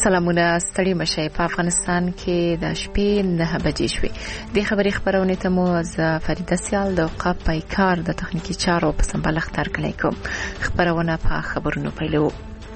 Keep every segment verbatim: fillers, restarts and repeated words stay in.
سلامونه ستړي مشي په افغانستان کې د شپې نه بجې شوې د خبري خبرونه ته مو از فریده سیال د اوقاف پایکار د تخنیکی چارو په سمبال اختر کړی کوم خبرونه په خبرونو پیلو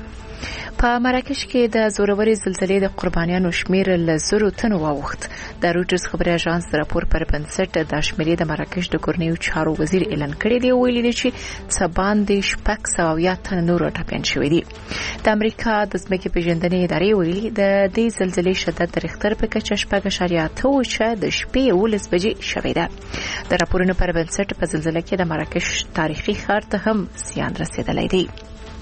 په مراکش کې د زوروري زلزلې د قربانیانو شمیر له زرو تنو واوښت د روټرز خبري اژانس د راپور پر بنسټ د شمیرې د مراکش د کورنیو چارو وزیر اعلان کړی دی ویلي دی چې څه باندې شپږ سوه یا تن نور ټاپین شوی دی د امریکا د ځمکې پیژندنې ادارې ویلي د دې زلزلې شدت د ریختر په کچه شپږ اعشاریه اته چې د شپې یولس بجې شوې ده د راپورونو پر بنسټ په زلزلې کې د مراکش تاریخي ښار ته هم زیان رسیدلی دی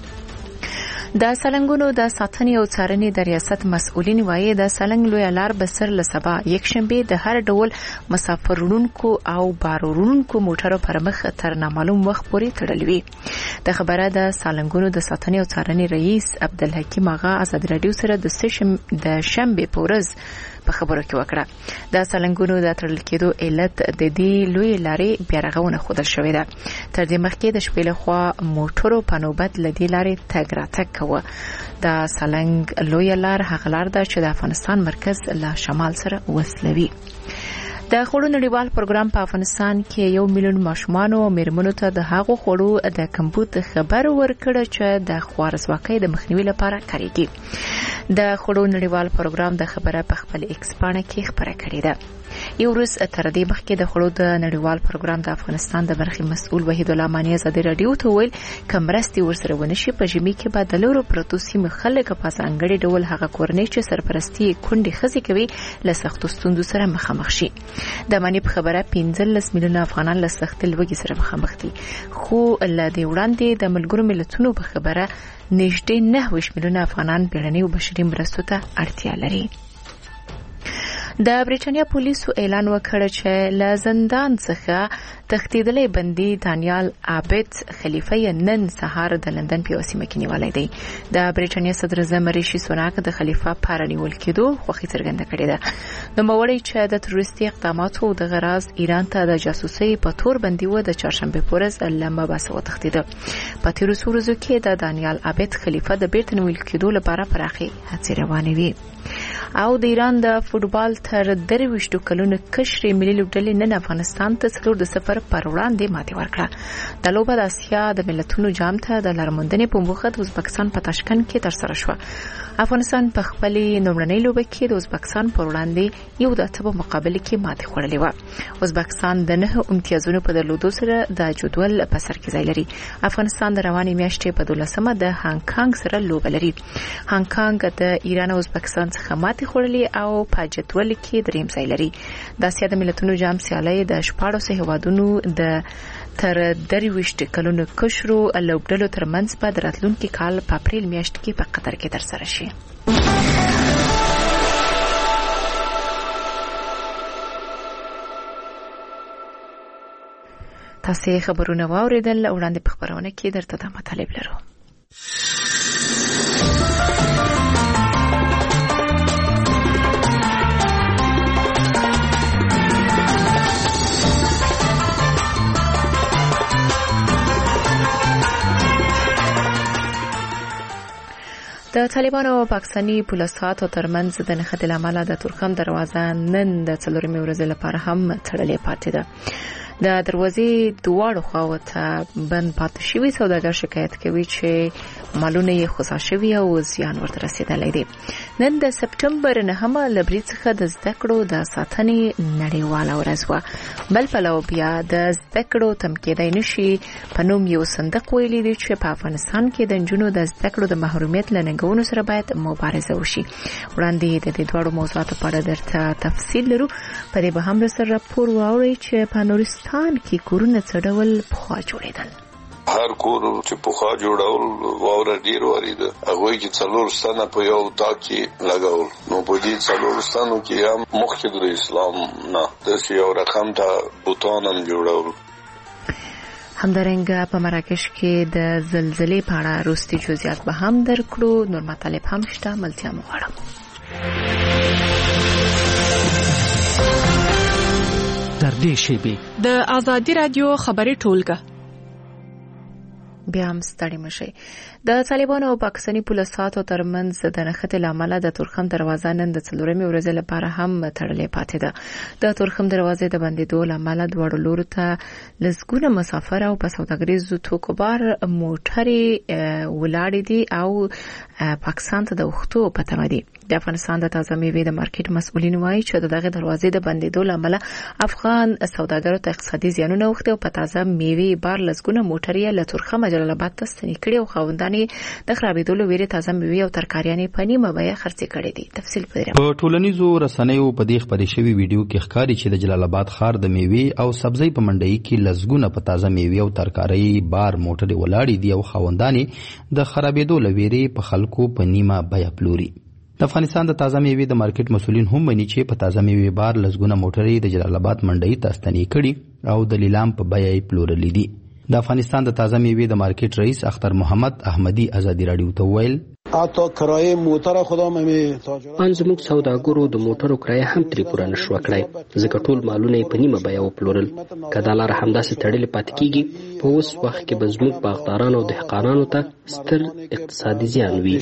د سالنګونو د ساتنې او څارنې د ریاست مسؤلین وایي د سالنګ لوی لار بسر له سبا یک شنبه د هر ډول مسافر وړونکو او بار وړونکو موټرو پر مخ تر نامعلوم وخت پورې تړل وي د خبره د سالنګونو د ساتنې او څارنې رئیس عبدالحکیم آغا آزاد رادیو سره د سشم د شنبه پورز په خبرو کې وکړه د سالنګونو د تړل کېدو علت د دې لوی لارې بیا رغونه خودل شوې ده تر دې مخکې د شپې لخوا موټرو په نوبت لدی لارې تګ راتګ کوه د سالنګ لوی لار هغه لار ده چې د افغانستان مرکز له شمال سره وصلوي د خوړو نړیوال پروګرام په افغانستان کې یو میلیون ماشومان او میرمنو ته د هغو خوړو د کمبود خبر ورکړ چې د خوارزواکۍ د مخنیوي لپاره کاریږي د خوړو نړیوال پروګرام د خبره په خپل ایکس پاڼه کې خبره کړې ده یو ورځ تر دې مخکې د خوړو د نړیوال پروګرام د افغانستان د برخې مسؤل وحید الله مانی آزاد رادیو ته ویل کمرستي ورسره ونشي په جمی کې به د لورو پروتو سیمه خلک په ځانګړي ډول هغه کورنۍ چې سرپرستی کونډې خزي کوي له سختو ستونزو سره مخامخ شي د مانی په خبره پنځلس میلیونه افغانان له سخت لوږې سره مخامخ دي خو له دې وړاندې د ملګرو ملتونو په خبره نږدې نهه میلیونه افغانان بیړنۍ او بشري مرستو ته اړتیا لري د بریټانیا پولیسو اعلان وکړ چې له زندان څخه تښتیدلی بندي دانیال عابد خلیفه نن سهار د لندن په وسیمه کې نیولای دی د بریټانیا صدر اعظم ریشي سوناک د خلیفه په رانیول کېدو خوښي څرګنده کړې ده نو موړی چې د تروریستي اقداماتو د غرض ایران ته د جاسوسي په تور بندي و د چهارشنبه پورز لمبه باسو تښتیده په تیرو ورځو کې د دانیال عابد خلیفه د بیرته نیول کېدو لپاره پراخي هڅې روانې وي او د ایران د فوتبال تر درويشتو کلونو کشري ملي لوبډلې نن افغانستان ته څلور د سفر پر وړاندې ماتې ورکړه د لوبه د اسیا د ملتونو جام ته د لارموندنې په موخه د ازبکستان په تاشکند کې ترسره شوه افغانستان په خپل نومړنۍ لوبه کې د ازبکستان پر وړاندې یو د اتبو مقابله کې ماتې خوړلې و ازبکستان د نه امتیازونو په درلودو سره د جدول په سر کې ځای لري افغانستان د روانې میاشتې په دولسمه د هانګ کانګ سره لوبه لري هانګ کانګ د ایران او ازبکستان څخه ماتې خوړلې او په جدول کې دریم ځای لري د اسیا د ملتونو جام سیالۍ د شپاړسو هیوادونو د تر درويشت کلونو کشرو لوبډلو ترمنځ په راتلونکي کال په اپریل میاشت کې په قطر کې ترسره شي تاسو خبرونه واوریدل وړاندې په خبرونه کې درته د مطالب لرو د طالبانو او پاکستاني پولیسو ترمنځ د نښتې لامل د ترکم دروازه نن د څلورمې ورځې لپاره هم تړلې پاتې ده د دروازې دواړو خواو ته بند پاتې شوی سوداګر شکایت کوي چې مالونه یې خسا شوي او زیان ورته رسیدلی دی نن د سپټمبر نهمه له برید څخه د زده کړو د ساتنې نړیواله ورځ وه بل پلو بیا د زده کړو تمکیدی نشي په نوم یو صندوق ویلي دی چې په افغانستان کې د نجونو د زده کړو د محرومیت له ننګونو سره باید مبارزه وشي وړاندې د دې دواړو موضوعاتو په اړه درته تفصیل لرو په دې به هم سره راپور واورئ چې په نورستان کې کورونه څه ډول پخوا جوړېدل هر کور چې پخوا جوړول واوره ډیر وریده هغه کې څلور ستنه په یو تا کې لګاول نو په دې څلور ستنو کې هم مخکې د اسلام نه د یو رقم ته بوتانم جوړول همدارنګه په مراکش کې د زلزلې په اړه وروستي جزئیات به هم درکړو نور مطالب هم شته ملتیا مو غواړم در دې شیبې د آزادی رادیو خبري ټولګه بیا هم ستړي مشي. د طالبانو او پاکستاني پولیسو ترمنځ د نښتې لامل د تورخم دروازه نن د څلورمې ورځې لپاره هم تړلې پاتې ده. د تورخم دروازې د بندیدو لامل دواړو لورو ته لسګونه مسافر او په سوداګریزو توکو بار موټرې ولاړې دي او پاکستان ته د وختو په تمه دي. د افغانستان د تازه میوې د مارکیټ مسؤلین وایي چې دغه دروازې د بندیدو لامل افغان سوداګرو ته اقتصادي زیانونه وخته او په تازه میوې بار لسګونه موټرې له تورخم جلال آباد ته ستنې کړي او خاوندان د خرابېدو له ویرې تازه میوې او ترکاریانې په نیمه بیه خرڅې کړې دي. تفصیل په ټولنیزو رسنیو په دې خبرې شوی ویډیو کې ښکاري چې د جلال آباد ښار د میوې او سبزی په منډۍ کې لسګونه په تازه میوې او ترکارۍ بار موټرې ولاړې دي او خاوندان د خرابېدو له ویرې په خلکو په نیمه بیه پلوري. د افغانستان د تازه میوې د مارکیټ مسؤلین هم مني چې په تازه میوې بار لسګونه موټرې د جلال آباد منډۍ ته ستنې کړي او د لیلام په بیه یې پلورلې دي. د افغانستان د تازه میوې د مارکیټ رئیس اختر محمد احمدی ازادي راډیو ته وویل حتی کرایه موټر خدا مې ان زموږ سوداګرو د موټرو کرایه هم ترې پوره نشو کړای ځکه ټول مالونه یې په نیمه بیه وپلورل. که دا لاره همداسې تړلې پاتې کیږي په اوس وخت کې به زموږ باغدارانو او دهقانانو ته ستر اقتصادي زیان وي.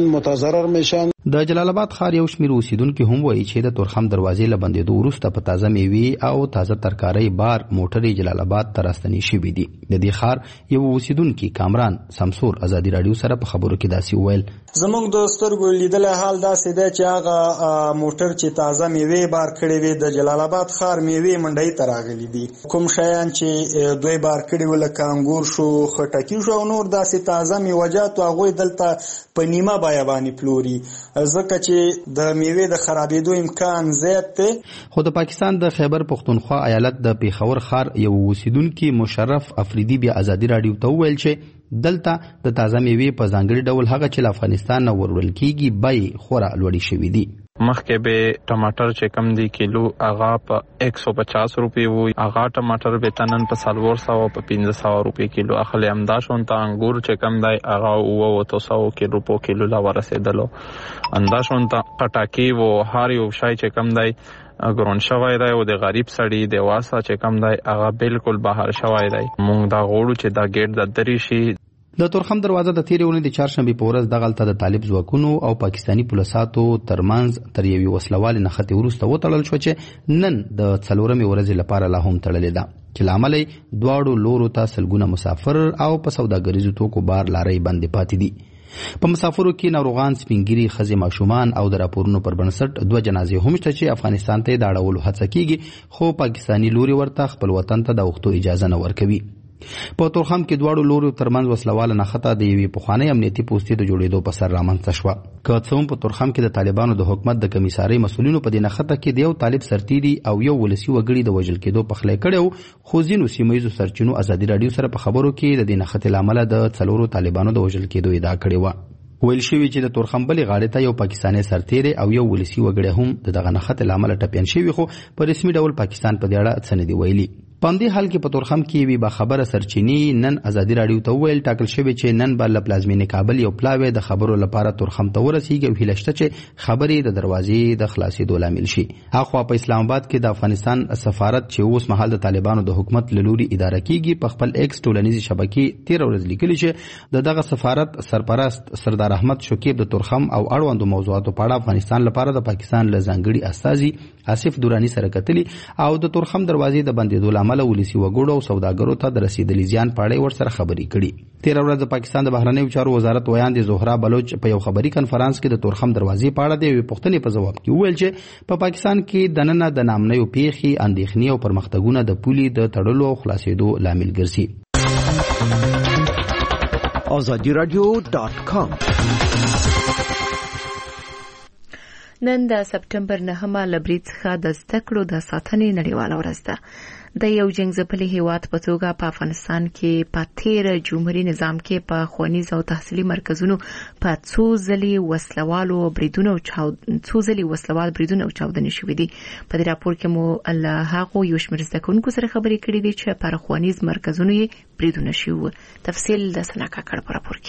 د جلال آباد ښار یو شمېر اوسیدونکي هم وایي چې د تورخم دروازې له بندېدو وروسته په تازه میوې او تازه ترکارۍ بار موټرې جلال آباد ته راستنې شوي دي. د دې ښار یو اوسیدونکي کامران سمسور ازادي راډیو سره په خبرو کې داسې وویل زموږ د سترګو لیدلی حال داسې دی چې هغه موټر چې تازه میوې بار کړې وي د جلال آباد ښار میوې منډۍ ته راغلي دي. کوم شیان چې دوی بار کړي وو لکه انګور شو خټکي شو او نور داسې تازه میوجات هغوی دلته په نیمه بیه باندې پلوري ځکه چې د میوې د خرابېدو امکان زیات دی. خو د پاکستان د خیبر پختونخوا ایالت د پیښور ښار یو اوسیدونکي مشرف افریدي بیا ازادي راډیو ته وویل چې دلته د تازه میوې په ځانګړي ډول هغه چې له افغانستان نه وروړل کیږي بیې خورا لوړې شوي دي. مخکې به ټماټر چې کم دی کیلو هغه په ایک سو پچاس روپۍ وو هغه ټماټر به تنن په څلور سوه په پنځه سوه روپۍ کیلو اخلي. همدا شونته انګور چې کم دی هغه اووه اوته سوه کیلو په کیلو لا ورسېدلو. همدا شونته پټاکي و هر یو شی چې کم دی ګرون شوی دی او د غریب سړي د واسه چې کم دی هغه بالکل بهر شوی دی. مونږ دا غواړو چې دا ګیټ د درې شي. د تورخم دروازه د تیرې اونۍ د چهارشنبې په ورځ دغلته د طالب ځواکونو او پاکستاني پولیسو ترمنځ تر یوې وسلوالې نښتې وروسته وتړل شو چې نن د څلورمې ورځې لپاره لا هم تړلې ده چې له امله یې دواړو لورو ته سلګونه مسافر او په سوداګریزو توکو بار لارۍ بندې پاتې دي. په مسافرو کې ناروغان سپینګیري ښځې ماشومان او د راپورونو پر بنسټ دوه جنازې هم شته چې افغانستان ته یې د اړولو هڅه کیږي خو پاکستاني لوري ورته خپل وطن ته د وختو اجازه نه ورکوي. په تورخم کې دواړو لورو ترمنځ وسلواله نښته د یوې پخوانۍ امنیتي پوستې د جوړېدو په سر رامنځته شوه. که څه هم په تورخم کې د طالبانو د حکومت د کمیسارۍ مسؤلینو په دې نښته کې د یو طالب سرتیري او یو ولسي وګړي د وژل کېدو پخلی کړی خو ځینو سیمه ییزو سرچینو ازادي راډیو سره په خبرو کې د دې نښتې له امله د څلورو طالبانو د وژل کېدو ادعا کړې وه. ویل شوي چې د تورخم بلې غاړې ته یو پاکستاني سرتیری او یو ولسي وګړی هم د دغه نښتې له امله ټپیان شوي خو په رسمي ډول پاکستان په دې اړه څه نه دي ویلي. په همدې حال کې په تورخم کې یوې باخبره سرچینې نن ازادي راډیو ته وویل ټاکل شوې چې نن به له پلازمینې کابل یو پلاوی د خبرو لپاره تورخم ته ورسیږي او هیله شته چې خبرې د دروازې د خلاصېدو لامل شي. هاخوا په اسلام آباد کې د افغانستان سفارت چې اوس مهال د طالبانو د حکومت له لوري اداره کیږي په خپل ایکس ټولنیزې شبکې تېره ورځ لیکلي چې د دغه سفارت سرپرست سردار احمد شکیب د تورخم او اړوندو موضوعاتو په اړه افغانستان لپاره د پاکستان له ځانګړي استازي آصف دوراني سره کتلي او د تورخم دروازې د بندېدو له امله ولسي وګړو او سوداګرو ته د رسیدلي زیان په اړه ورسره خبرې کړي. تېره ورځ د پاکستان د بهرنیو چارو وزارت ویاندې زهرا بلوچ په یو خبري کنفرانس کې د تورخم دروازې په اړه د یوې پوښتنې په ځواب کې وویل چې په پاکستان کې دننه د نامنیو پیښې اندېښنې او پرمختګونه د پولې د تړلو او خلاصېدو لامل ګرځي. آزادی رادیو ډاټ کام نن د سپټمبر نهمه له برید څخه د زده کړو د ساتنې نړیواله ورځ ده. د یو جنګ ځپلي هیواد په توګه په افغانستان کې په تیر جمهوریت نظام کې په ښوونیز او تحصیلي مرکزونو په څو ځلې وسلوالو بریدونه او څو ځلې وسلوال بریدونه او چاودنې شوې دي. په دې راپور کې مو له هغو یو شمېر زده کوونکو سره خبرې کړې دي چې پر ښوونیز مرکزونو یې بریدونه شوي. تفصیل د سنا کاکړ په راپور کې.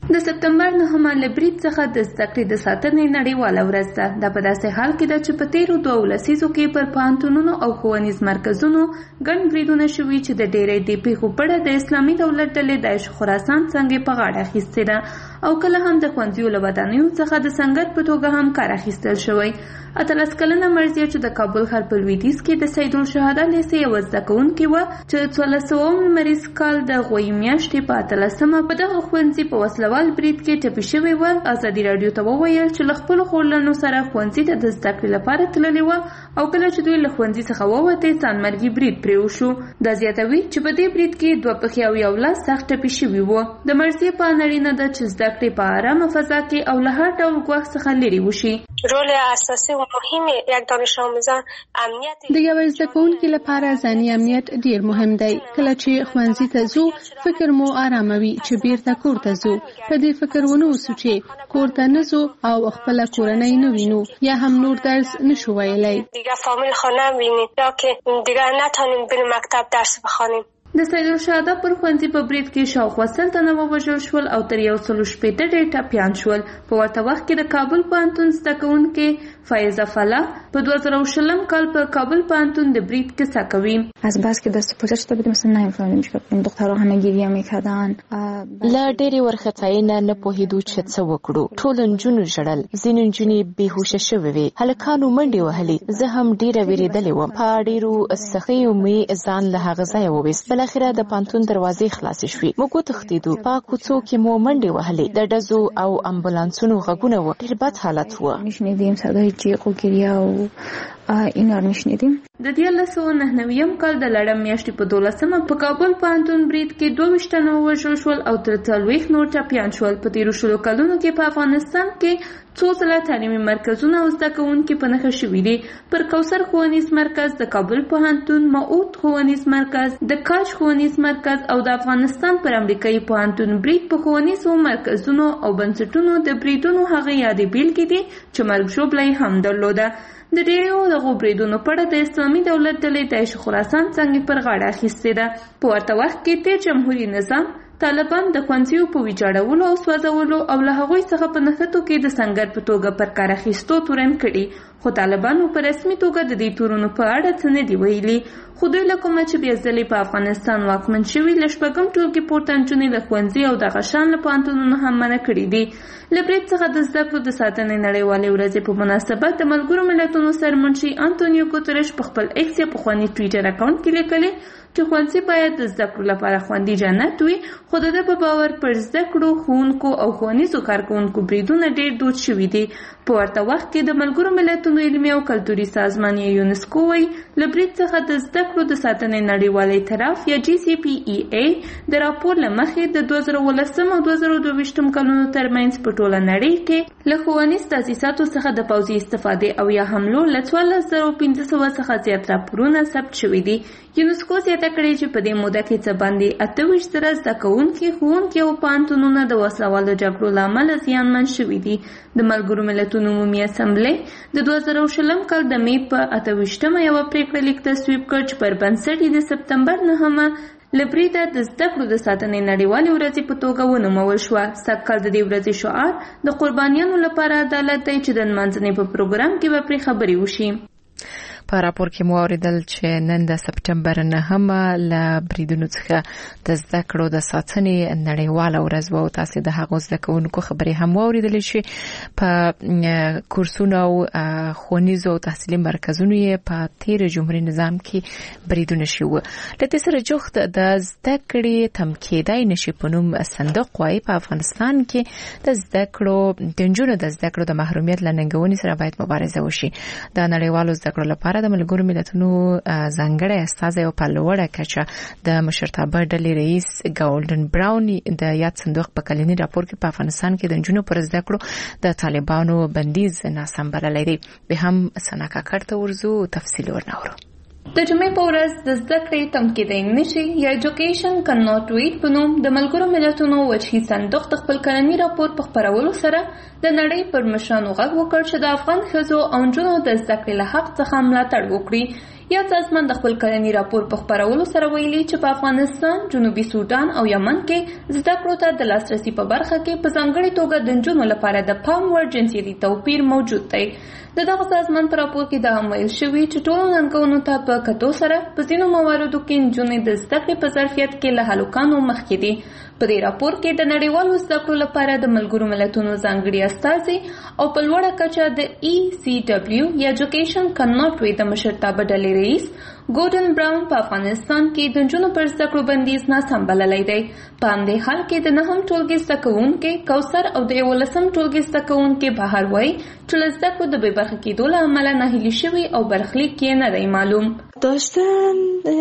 د سپتمبر نهمه له برید څخه د زده کړې د ساتنې نړیواله ورځ ده. دا په داسې حال کې ده چې په تیرو دوو لسیزو کې پر پوهنتونونو او ښوونیز مرکزونو ګڼ بریدونه شوي چې د ډېری دې پیښو په اړه د اسلامي دولت ډلې داعش خراسان څنګه په غاړه اخیستې ده او کله هم د ښوونځیو له ودانیو څخه د سنګر په توګه هم کار اخیستل شوی. اتلس کلنه مرضیه چې د کابل ښار په لویدیځ کې د سیدالشهدا لیسې یوه زده کوونکې وه چې څوارلس سوه لمریز کال د غویي میاشتې په اتلسمه په دغه ښوونځي په وسلوال برید کې ټپي شوې وه. ازادي راډیو ته وویل چې له خپلو خورلنو سره ښوونځي ته د زده کړې لپاره تللې وه او کله چې دوی له ښوونځي څخه ووتې ځانمرګي برید پرې وشو. دا زیاتوي چې په دې برید کې دوه پښې او یو لاس سخت ټپي شوي وو. د مرضیې په اړینه ده چې زده کړې په آرامه فضا کې او له هر ډول ګواښ څخه لرې وشي. رول اساسي و مهم یک دانش آموزان امنیت د یو زده کوونکي لپاره ځاني امنیت ډیر مهم دی. کله چې ښوونځي ته ځو فکر مو آرامه وي چې بیرته کور ته ځو. په دې فکر ونه اوسو چې کور ته نه ځو او خپل کورنۍ نه وینو یا هم نور درس نشو ویلی. دیگه فامیل خانه ببینیم یا که دیگه نتونیم بریم مکتب درس بخوانیم. د سیدالشهدا پر ښوونځي په برید کې شاوخوا سل تنه ووژل شول او تر یو سلو شپېته ډېر ټپیان شول. په ورته وخت کې د کابل پوهنتون زده کوونکې فایزه فلاح په دوه زره شلم کال په کابل پوهنتون د برید کیسه کوي. از بس که دست پوزش بودیم مثلا نمی‌فهمیدیم چیکار کنیم. دخترها همه گریه می‌کردن. لا ډېرې ورختای نه نه پوهېدو چې څه وکړو. ټول نجونو ژړل، ځینې نجونې بېهوشه شوې وې، هلکانو منډې وهلې. زه هم ډېره وېرېدلې وم. په ډېرو سخیو مې ځان له هغه ځایه وویست. بالاخره د پوهنتون دروازې خلاصې شوې. موږ وتښتېدو. په کوڅو کې مو منډې وهلې. د ډزو او امبولانسونو غږونه وو. ډېر بد حالت و. میشنیدیم صدای جیغ و گریه و اینا رو میشنیدیم. د دیارلس سوه نهه نویم کال د لړم میاشتې په دولسمه په کابل پوهنتون برید کې دوه ویشت تنه ووژل شول او تر څلوېښت نور ټپیان شول. په تېرو شلو کلونو کې په افغانستان کې څو ځله تعلیمي مرکزونه او زده کوونکي په نښه شوي دي. پر کوثر ښوونیز مرکز، د کابل پوهنتون، معود ښوونیز مرکز، د کاش ښوونیز مرکز او د افغانستان پر امریکایي پوهنتون برید په ښوونیزو مرکزونو او بنسټونو د بریدونو هغه یادې بیلګې دي چې مرګ ژوبله هم درلوده. د ډېرو دغو بریدونو په اړه د اسلامي دولت ډلې داعش خراسان څنګه پر غاړه اخیستې ده. په ورته وخت کې تېر جمهوري نظام طالبان د ښوونځیو په ویجاړولو او سوځولو او له هغوی څخه په نښتو کې د سنګر په توګه پر کار اخیستو تورن کړي. خو طالبانو په رسمي توګه د دې تورونو په اړه څه نه دي ویلي. خو دوی له کومه چې بیا ځلې په افغانستان واکمن شوي له شپږم ټولګي پورته نجونې له ښوونځي او دغه شان له پوهنتونونو هم منع کړي دي. له برید څخه د زده کړو د ساتنې نړیوالې ورځې په مناسبت د ملګرو ملتونو سرمنشي انټونیو ګوترش په خپل ایکس یا پخواني ټویټر اکاونټ کې لیکلي چې ښوونځي باید د زده کړو لپاره خوندي جنت وي. خو د ده په باور پر زده کړو، ښوونکو او ښوونیزو کارکوونکو بریدونه ډېر دود شوي دي. په ورته وخت کې د ملګرو ملتونو علمي او کلتوري سازمان یا یونسکو وایي له برید څخه د زده کړو د ساتنې نړیوال اعتراف یا جی سی پی ای ای د راپور له مخې د دوه زره اوولسم او دوه زره دوه ویشتم کلونو ترمنځ په ټوله نړۍ کې له ښوونیز تاسیساتو څخه د پوځي استفادې او یا حملو له څوارلس زره پنځه سوه څخه زیات راپورونه ثبت شوي دي. یونسکو زیاته کړې چې په دې موده کې څه باندې اته ویشت زره زده کوونکي، ښوونکي او پوهنتونونه د وسلوالو جګړو له امله زیانمن شوي دي. د ملګرو ملتونو عمومي اسمبلۍ د دوه زره شلم کال د مې په اته ویشتمه یوه پرېکړه لیک تصویب کړ چې پر بنسټ یې د سپتمبر نهمه له بریده د زده کړو د ساتنې نړیوالې ورځې په توګه ونومول شوه. سږ کال د دې ورځې شعار د قربانیانو لپاره عدالت دی چې د نمانځنې په پروګرام کې به پرې خبرې وشي. په راپور کې مو اوریدل چې نن د سپټمبر نهمه له بریدونو څخه د زده کړو د ساتنې نړیواله ورځ وه او تاسې د هغو زده کوونکو خبرې هم واوریدلې چې په کورسونو او ښوونیزو او تحصیلي مرکزونو یې په تېر جمهوري نظام کې بریدونه شوي وو. له دې سره جوخت د زده کړې تم کېدای نشي په نوم صندوق وایي په افغانستان کې د زده کړو د نجونو د زده کړو د محرومیت له ننګونې سره باید مبارزه وشي. د نړیوالو زده کړو لپاره د ملګرو ملتونو ځانګړی استازی او په لوړه کچه د مشرتابه ډلې رئیس ګولډن براون د یاد صندوق په کلني راپور کې په افغانستان کې د نجونو پر زده کړو د طالبانو بندیز ناسم بللی دی. به هم سنا کاکړ ته ورځو تفصیل ورناورو. د جمعې په ورځ د زده کړې تم کېدی نشي یا ایجوکیشن کن ناٹ ویټ په نوم د ملګرو ملتونو وجهي صندوق د خپل کلني راپور په خپرولو سره د نړۍ پر مشرانو غږ وکړ چې د افغان ښځو او نجونو د زده کړې له حق څخه ملاتړ وکړي. یا سازمان د خپل کلني راپور په خپرولو سره ویلي چې په افغانستان، جنوبي سودان او یمن کې زده کړو ته د لاسرسي په برخه کې په ځانګړې توګه د نجونو لپاره د پام وړ جنسیتي توپیر موجود دی. د دغه سازمان په راپور کې دا هم ویل شوي چې ټولو ننګونو ته په کتو سره په ځینو مواردو کې نجونې د زده کړې په ظرفیت کې له هلکانو مخکې دي. په دې راپور کې د نړیوالو زده کړو لپاره د ملګرو ملتونو ځانګړي استازي او په لوړه کچه د ای سی ډبلیو یا ایجوکیشن کن ناٹ ویټ د مشرتابه ډلې رئیس ګورډن براون په افغانستان کې د نجونو پر زده کړو بندیز ناسم بللی دی. په همدې حال کې د نهم ټولګي زده کوونکي کوثر او د یولسم ټولګي زده کوونکي بهر وایي چې له زده کړو د بې برخې کېدو له امله ناهیلي شوي او برخلیک یې نه دی معلوم. داشتن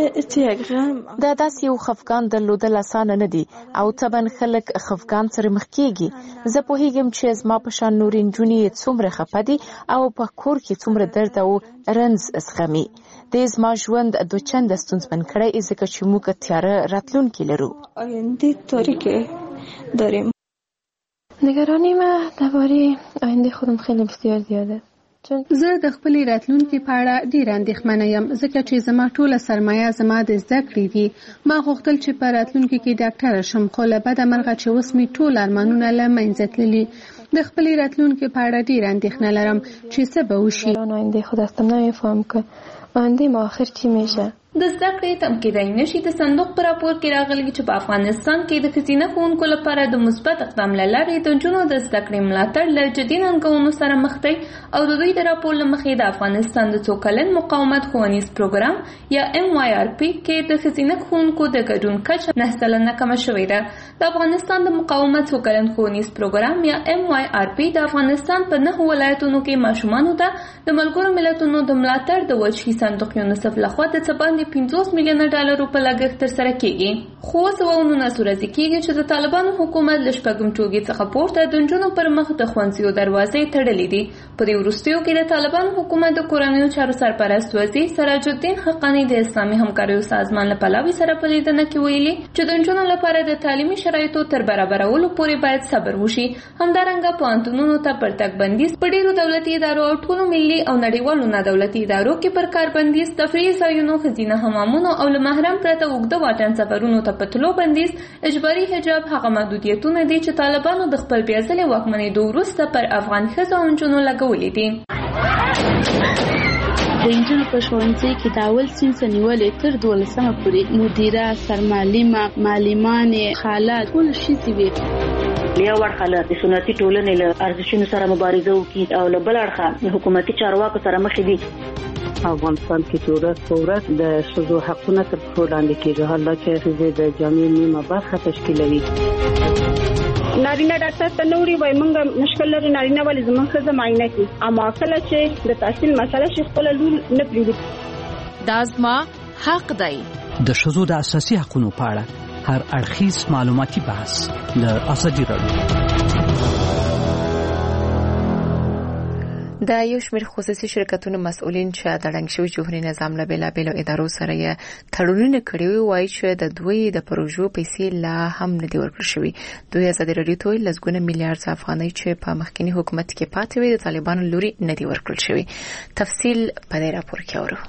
دا داسې یو خفګان درلودل اسانه نه دي او طبعا خلک خفګان سره مخ کېږي. زه پوهیږم چې زما په شان نورې نجونې څومره خفه دي او په کور کې څومره درد او رنځ زغمي. د زما ژوند دو چنده ستونزمن کړی ځکه چې موږ تیاره راتلونکي لرو. آینده تاریکه داریم. نگرانی من درباره آینده خودم خیلی بسیار زیاده. زه د خپلې راتلونکي په اړه ډېر اندېښمنه یم ځکه چې زما ټوله سرمایه زما د زده کړې دي. ما غوښتل چې په راتلونکي کې ډاکټره شم خو له بده مرغه چې اوس مې ټول ارمانونه له منځه تللي. د خپلې راتلونکي په اړه ډېر اندېښنه لرم چې څه به وشي. آینده خود هستم نمیفهم که آینده ما آخر چی میشه. د زده کړې تم کېدای نشي د صندوق په راپور کې راغلي چې په افغانستان کې د ښځینه ښوونکو لپاره د مثبت اقدام له لارې د نجونو د زده کړې ملاتړ له جدي ننګونو سره مخ دی او د دوی د راپور له مخې د افغانستان د څو کلن مقاومت ښوونیز پروګرام یا ایم وای آر پی کې د ښځینه ښوونکو د ګډون کچه نه سلنه کمه شوې ده. د افغانستان د مقاومت څو کلن ښوونیز پروګرام یا ایم وای آر پی د افغانستان په نهو ولایتونو کې ماشومانو ته د ملګرو ملتونو د ملاتړ د وجهي صندوق یونیسف لخوا د څه باندې پنځوس میلیونه ډالرو په لګښت ترسره کیږي. خو اوس اوه نولس ورځې کیږي چې د طالبانو حکومت له شپږم ټولګي څخه پورته د نجونو پر مخ د ښوونځیو دروازې تړلې دي. په دې وروستیو کې د طالبانو حکومت د کورنیو چارو سرپرست وزیر سراج الدین حقانی د اسلامي همکاریو سازمان له پلاوي سره په لیدنه کې ویلي چې د نجونو لپاره د تعلیمي شرایطو تر برابرولو پورې باید صبر وشي. همدارنګه پوهنتونونو ته پر تګ بندیز په ډېرو دولتي ادارو او ټولو ملي او نړیوالو نادولتي ادارو کې پر کار بندیز، تفریحي ځایونو، ښځینه حمامونو او له محرم پرته اوږده واټن سفرونو ته په تلو بندیز، اجباري حجاب هغه محدودیتونه دي چې طالبانو د خپل بیا ځلې واکمنېدو وروسته پر افغان ښځو او نجونو لګولي دي. د نجونو په ښوونځي کې د اول صنف نیولې تر دولسمه پورې مدیره، سرمعلمه، معلمانې، خاله ټول ښځې وې. یو اړخه د سنتي ټولنې له ارزښتونو سره مبارزه وکړي او له بل اړخه د حکومتي چارواکو سره مخ دي. افغانستان کې چې ورځ په ورځ د ښځو حقونه تر پښو لاندې کېږي، حال دا چې ښځې د جامعې نیمه برخه تشکیلوي. نارینه ډاکټر ته نه وړي، وایي موږ مشکل لري نارینه ولې زموږ ښځه معاینه کړي، اما کله چې د تحصیل مسله شي خپله لور نه پرېږدي. دا زما حق دی. د ښځو د اساسي حقونو په اړه هر اړخیز معلوماتي بحث د ازادي راډیو. د یو شمېر خصوصي شرکتونو مسؤلین چې د ړنګ شوي جمهوریت نظام له بېلابېلو ادارو سره یې تړونونه کړي وي وایي چې د دوی د پروژو پیسې لا هم نه دي ورکړل شوي. دوی ازادي راډیو ته ویل لسګونه میلیارډ افغانۍ چې په مخکینی حکومت کې پاتې وي د طالبانو لوري نه دي ورکړل شوي. تفصیل په دې راپور کې اورو.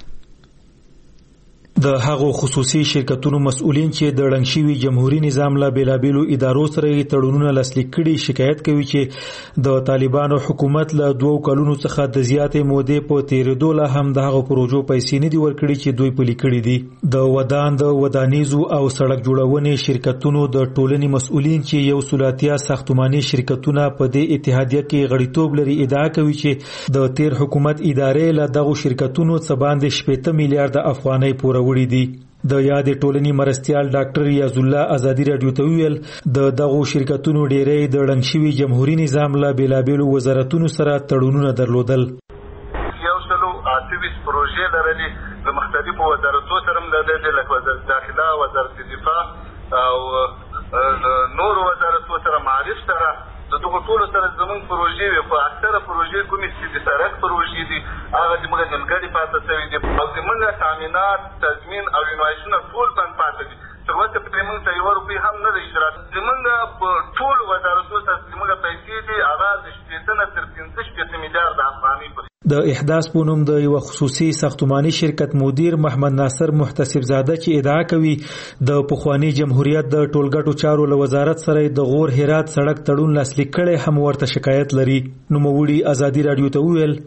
د هغو خصوصي شرکتونو مسؤلین چې د ړنګ شوي جمهوریت نظام له بېلابېلو ادارو سره یې تړونونه لاسلیک کړي شکایت کوي چې د طالبانو حکومت له دوو کلونو څخه د زیاتې مودې په تېرېدو لا هم د هغو پروژو پیسې نه دي ورکړي چې دوی پلي کړي دي. د ودان د ودانیزو او سړک جوړونې شرکتونو د ټولنې مسؤلین چې یو سلاتیا ساختماني شرکتونه په دې اتحادیه کې غړیتوب لري ادعا کوي چې د تیر حکومت ادارې له دغو شرکتونو څخه باندې شپږ میلیارډ افغانۍ پوره وړي دي. د یاد ټولنې مرستيال ډاکټر ریاض الله ازادي راډیو ته ویل د دغو شرکتونو ډېرې د ړنګ شوي جمهوریت نظام له بېلابېلو وزارتونو سره تړونونه درلودل. یو سلو اته پروژې لرلې د مختلفو وزارتونو سره د لکه وزارت داخله، وزارت دفاع او نور وزارتونو سره معارف سره د دغه ټولو سره زمونږ پروژې وي خو اکثره پروژې کومې چې د سړک پروژې دي هغه زموږ نیمګړې پاتې شوي دي او زموږ تامینات تضمین او انوایشونه ټول بند پاتې دي تر اوسه پرې موږ ته یوه روپۍ هم نه ده اجرا زموږ په ټولو وزارتونو ته زموږ پیسې دي هغه د شپېته نه تر پنځه شپېته میلیارده افغانۍ پورې د احداث په نوم د یو خصوصي ساختماني شرکت مدیر محمد ناصر محتسب زاده چې ادعا کوي د پخوانی جمهوریت د ټولګټو چارو له وزارت سره د غور هرات سړک تړون لاسلیک کړي هم ورته شکایت لري. نو موړي ازادي رادیو ته ویل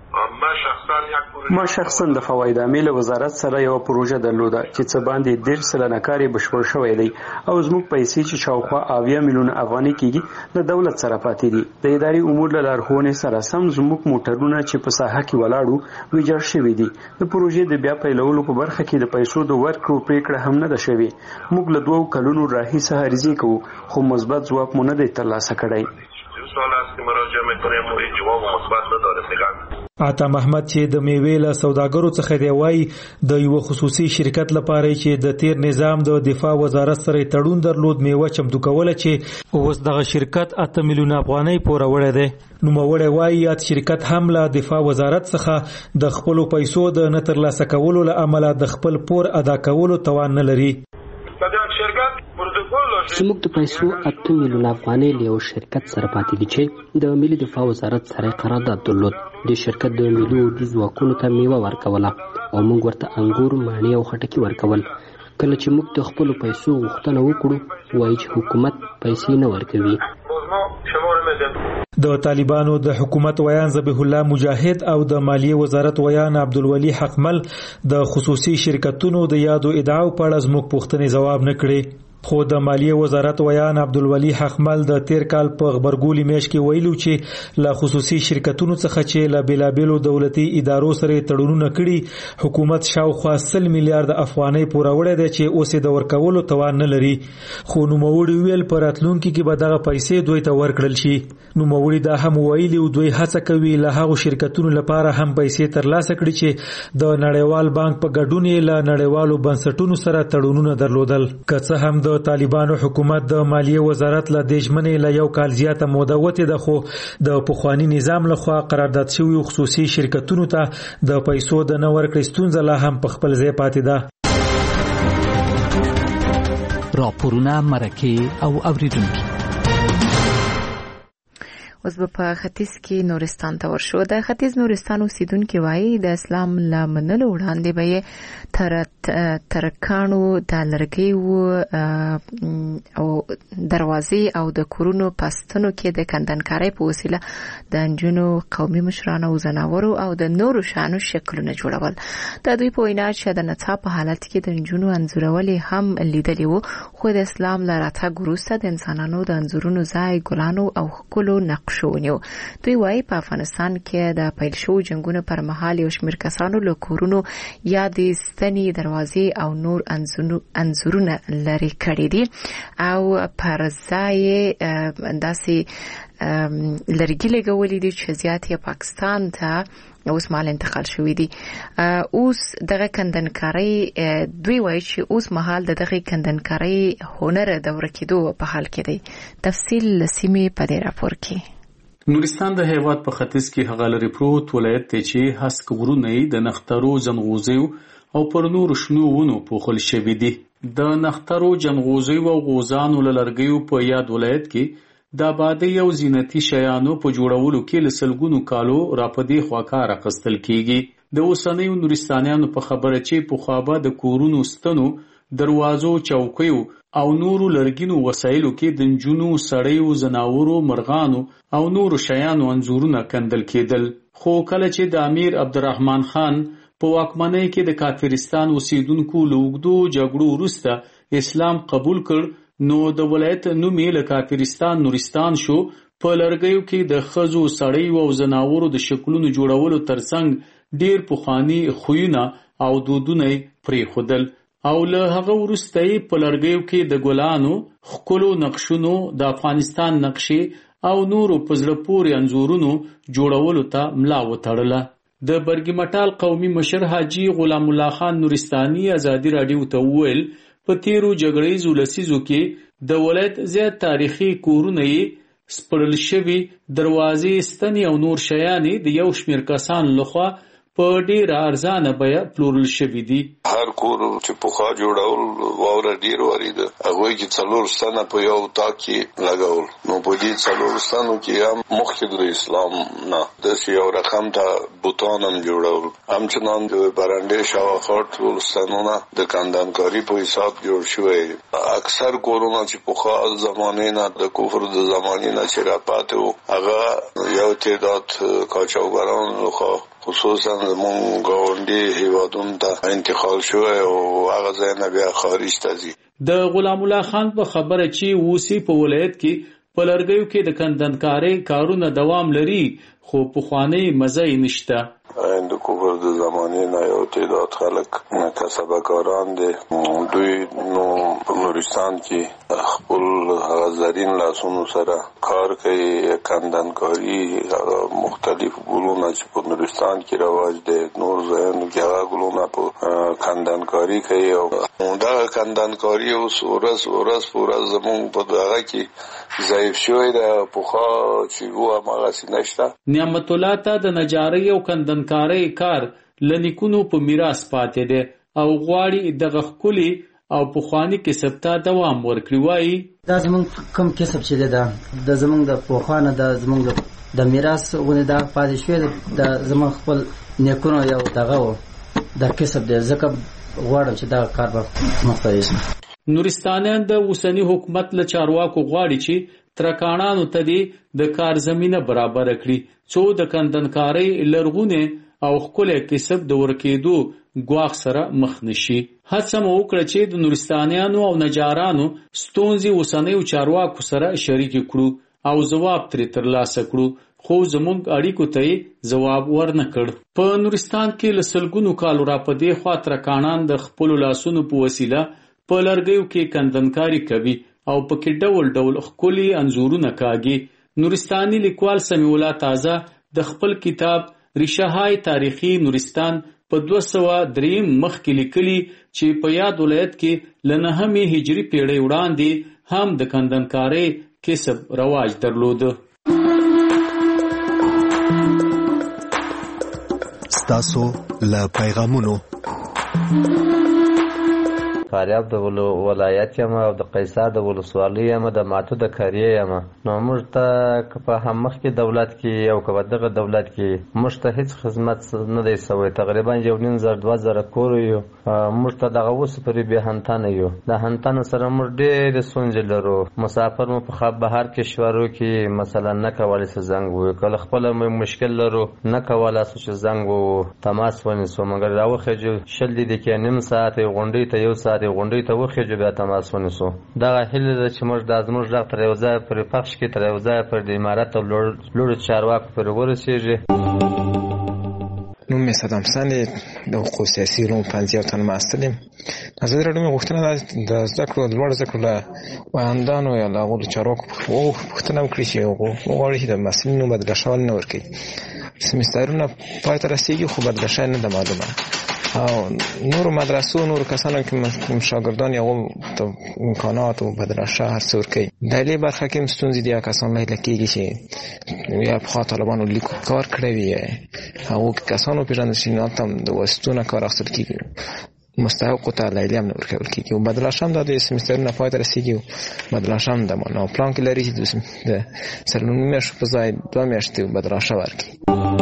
ما شخصا د فواید عامل وزارت سره یو پروژه درلوده چې څه باندې ډیر سلنه کاری بشپړ شوی دی او زموږ پیسې چې شاوخوا اویا میلیون افغانۍ کېږي د دولت سره پاتې دي. د اداري امور له لارښوونې سره سم زموږ موټرونه چې په ساحه کې ولاړو ویجاړ شوي دي. د پروژې د بیا پیلولو په برخه کې د پیسو د ورکړو پریکړه هم نه ده شوې. موږ له دوو کلونو راهیسې هرزي کوو خو مثبت ځواب مو نه دی ترلاسه کړی. عطا محمد چې د میوې له سوداګرو څخه دی وایي د یو خصوصي شرکت لپاره چې د تیر نظام د دفاع وزارت سره تړون درلود میوه چمتو کوله چې اوس دغه شرکت اته میلیون افغانۍ پوره وړي دی. نو موړی وایي یاد شرکت هم له دفاع وزارت څخه د خپل پیسو د نه ترلاسه کولو له امله د خپل پور ادا کولو توان نه لري. زموږ د پیسو اته میلیون افغانۍ له یو شرکت سره پاتې دي چې د ملي دفاع وزارت سره قرارداد درلود. د شرکت د ملي اردو ځواکونو ته میوه ورکوله او موږ ورته انګور مڼې او خټکي ورکول. کله چې موږ د خپلو پیسو غوښتنه وکړو وایي چې حکومت پیسې نه ورکوي. د طالبانو د حکومت ویان ذبیح الله مجاهد او د مالیې وزارت ویان عبدالولي حقمل د خصوصي شرکتونو د یادو ادعاو په اړه زموږ پوښتنې ځواب نه کړي. خو د مالیې وزارت ویان عبدالولي حقمل د تیر کال په خبرګولي میاشت کې ویلو چې له خصوصي شرکتونو څخه چې له بیلابیلو دولتي ادارو سره تړونونه کړي حکومت شاوخوا سل میلیارډ افغانۍ پوره وړي دي چې اوس د ورکولو توان نه لري. خو نوموړي ویل په راتلونکي کې به دغه پیسې دوی ته ورکړل شي. نوموړي دا هم ویلي او دوی هڅه کوي له هغو شرکتونو لپاره هم پیسې ترلاسه کړي چې د نړیوال بانک په ګډون یې له نړیوالو بنسټونو سره تړونونه درلودل. که څه هم د طالبانو حکومت د مالیې وزارت له دې ژمنې له یو کال زیاته موده وتې ده خو د پخواني نظام لخوا قرارداد شوي خصوصي شرکتونو ته د پیسو د نه ورکړې ستونزه لا هم په خپل ځای پاتې ده. راپورونه مرکې او اوریدونکي اوس په ختیځ کې نورستان ته ورشو. د ختیځ نورستان اوسیدونکو وایي د اسلام له منلو وړاندې به یې تر ترکانو د لرګیو او دروازې او د کورونو پستنو کې د کندنکارۍ په وسیله د انجونو قومي مشرانو او زناورو او د نورو شانو شکلونه جوړول. د دوی په وینا چې د نڅا په حالت کې د انجونو انځورول هم لیدلی وو خو د اسلام له راتګ وروسته د انسانانو د انځورونو ځای ګلانو او ښکلو نقش شونیو. دوی وایي په افغانستان کې د پیل شو جنگونو پر مهال یو شمېر کسانو له کورونو یا د ستنې دروازې او نور انځورونه لرې کړي دي او پر ځای داسې لرګي لګولي دي چې زیات یې پاکستان ته اوس مال انتقال شوی دي. اوس دغه کندنکارۍ دوی وایي چې اوس مهال د دغه کندنکارۍ هنر د ورکېدو په حال کې دی. تفصیل سیمې په دې راپور کې. نورستان د هیواد په ختیځ کې هغه لري پروت ولایت دی چې هسک غرونه د نخترو جنغوزیو او پر نور شنو ونو پوښل شوی دي. د نخترو جنغوزیو او غوزانو له لرګیو په یاد ولایت کې د آبادۍ او زینتي شیانو په جوړولو کې له سلګونو کالو راپدې خوا کار اخیستل کیږي. د اوسنیو نورستانیانو په خبره چې په خوابه د کورونو ستنو دروازو چوکیو او نورو لرګینو وسایلو کې د نجونو سړیو زناورو مرغانو او نورو شیانو انځورونه کندل کېدل. خو کله چې د امیر عبدالرحمن خان په واکمنۍ کې د کافرستان اوسیدونکو له اوږدو جګړو وروسته اسلام قبول کړ نو د ولایت نوم یې له کافرستان نورستان شو. په لرګیو کې د ښځو سړیو او زناورو د شکلونو جوړولو ترڅنګ ډیر پخواني خویونه او دودونه پرېښودل او له هغه وروسته یې په لرګیو کې د ګلانو ښکلو نقشونو د افغانستان نقشې او نورو په زړه پورې انځورونو جوړولو ته ملا وتړله. د برګي مټال قومي مشر حاجي غلام الله خان نورستاني ازادي رادیو ته وویل په تیرو جګړیزو لسیزو کې د ولایت زیات تاریخي کورونه یې سپړل شوي دروازې ستنې او نور شیانې د یو شمېر کسانو لخوا په ډېره ارزانه بیه پلورل شوي دي. هر کور چې پخوا جوړول واوره ډېر واریده، هغوی کې څلور ستنه په یو تاک کې لګول. نو په دې څلور ستنو کې هم مخکې د اسلام نه داسې یو رقم ته بوتان هم جوړول. همچنان د برنډې شاوخوا ټول ستنونه د کندنکاري په حساب جوړ شوی. اکثر کورونه چې پخوا زمانې نه د کفر د زمانې نه چې راپاتې وو، هغه یو تعداد قاچاقبرانو لخوا خصوصا زمون ګاونډي هیوادونو ته انتقال شوی او هغه ځای نه بیا خارج ته ځي. د غلام الله خان په خبره چې اوسې په ولایت کې په لرګیو کې د کندنکارۍ کارونه دوام لري، خو پخوانۍ مزه یې نشته. د کفر د زمانې نه یو تعداد خلک کسبه کاران دي، دوی نو په نورستان کې خپل هغه زرین لاسونو سره کار کوي. کندنکاري مختلف ګلونه چې په نورستان کې رواج دي، نور ځایونو کې هغه ګلونه په کندنکاري کوي او دا کندنکاري اوس ورځ ورځ په ورځ زموږ په دغه کې ضعیف شوی دی. پخوا چې وو هماغسې نشته. نعمت الله ته د نجارۍ او کندنکارۍ کار له نیکونو په میراث پاتې دی او غواړي دغه ښکلي او پخواني کسب ته دوام ورکړي. وایي دا زموږ کوم کسب چې دی دا د زموږ د پخوانه د زموږ د میراث غونې دا پاتې شوی د زموږ خپل نیکونو یو دغه و د کسب دی، ځکه غواړم چې دا کار به مخته شي. نورستانیان د اوسني حکومت له چارواکو غواړي چې ترکاڼانو ته دې د کار زمینه برابر کړي څو د کندنکارۍ لرغونې او ښکلی کسب د ورکېدو ګواښ سره مخ نشي. هڅه مو وکړه چې د نورستانیانو او نجارانو ستونزې اوسنیو چارواکو سره شریکې کړو او ځواب ترې ترلاسه کړو، خو زموږ اړیکو ته یې ځواب ورنه کړ. په نورستان کې له سلګونو کالو راپدې خوا ترکاڼان د خپلو لاسونو په وسیله په لرګیو کې کندنکاري کوي او پکې ډول ډول ښکلي انځورونه کاږي. نورستاني لیکوال سمیع الله تازه د خپل کتاب ریشه تاریخي نورستان په دوه سوه دریم مخکې لیکلي چې په یاد ولایت کې له نهمې هجري پیړۍ وړاندې هم د کندنکارۍ کسب رواج درلوده. ستاسو له پیغامونو فاریاب د ولایت یم او د قیصر د ولسوالۍ یم، د ماتو د کاریې یم. نو موږ ته که په هم مخکې دولت کې او که په دغه دولت کې موږ ته هیڅ خدمت نه دی سوی. تقریبا یو نیم زر دوه زره کور یو، موږ ته دغه اوس پورې بې هنتنه یو. د هنتنو سره موږ ډېرې ستونزې لرو. مسافر مو په بهر کشورو کې مثلا نه کولی سو زنګ ووهو، کله خپله مشکل لرو نه کولی سو چې زنګ ووهو تماس ونیسو، مګر راوخېږو شل دقیقې نیم ساعت غونډۍ ته یو ساعت غونډۍ ته وخېږو بیا تماس ونیسو. دغه هیله ده چې موږ دا زموږ غږ تر یو ځایه پورې پخش کړي، تر یو ځایه پورې د امارت او لوړو چارواکو پورې ورسېږي. نوم مې صدام حسن دی، د حقوقو سیاسي علومو پوهنځي او تنمه محصل یم. ازادي راډیو مې غوښتنه ده د زده کړو د لوړو زده کړو له پوهاندانو یا له هغو د چارواکو پوښتنه وکړي چې وغواړي چې د محصلینو بدله شول نه ورکوي. سمسترونه پای ته رسېږي خو بدله شوی نه ده معلومه. او نورو مدرسو نورو کسانو که شاگردان یا ته امکانات و بدرشه هر څه ورکوي. د دې برخه کې هم ستونزې دي. کسان لیدل کېږي چې یا پخوا طالبانو لیک کار کړی وي، هغو کسانو وپېژندل شي نو هلته هم د واسطو نه کار اخیستل کېږي، مستحقو ته لیلیه هم نه ورکول کېږي. او بدرشه هم دا د سمسترونه پای ته رسېږي او بدرشه هم د نو پلان کې لري چې د څلورو میاشتو په ځای دوه میاشتې بدرشه ورکړي.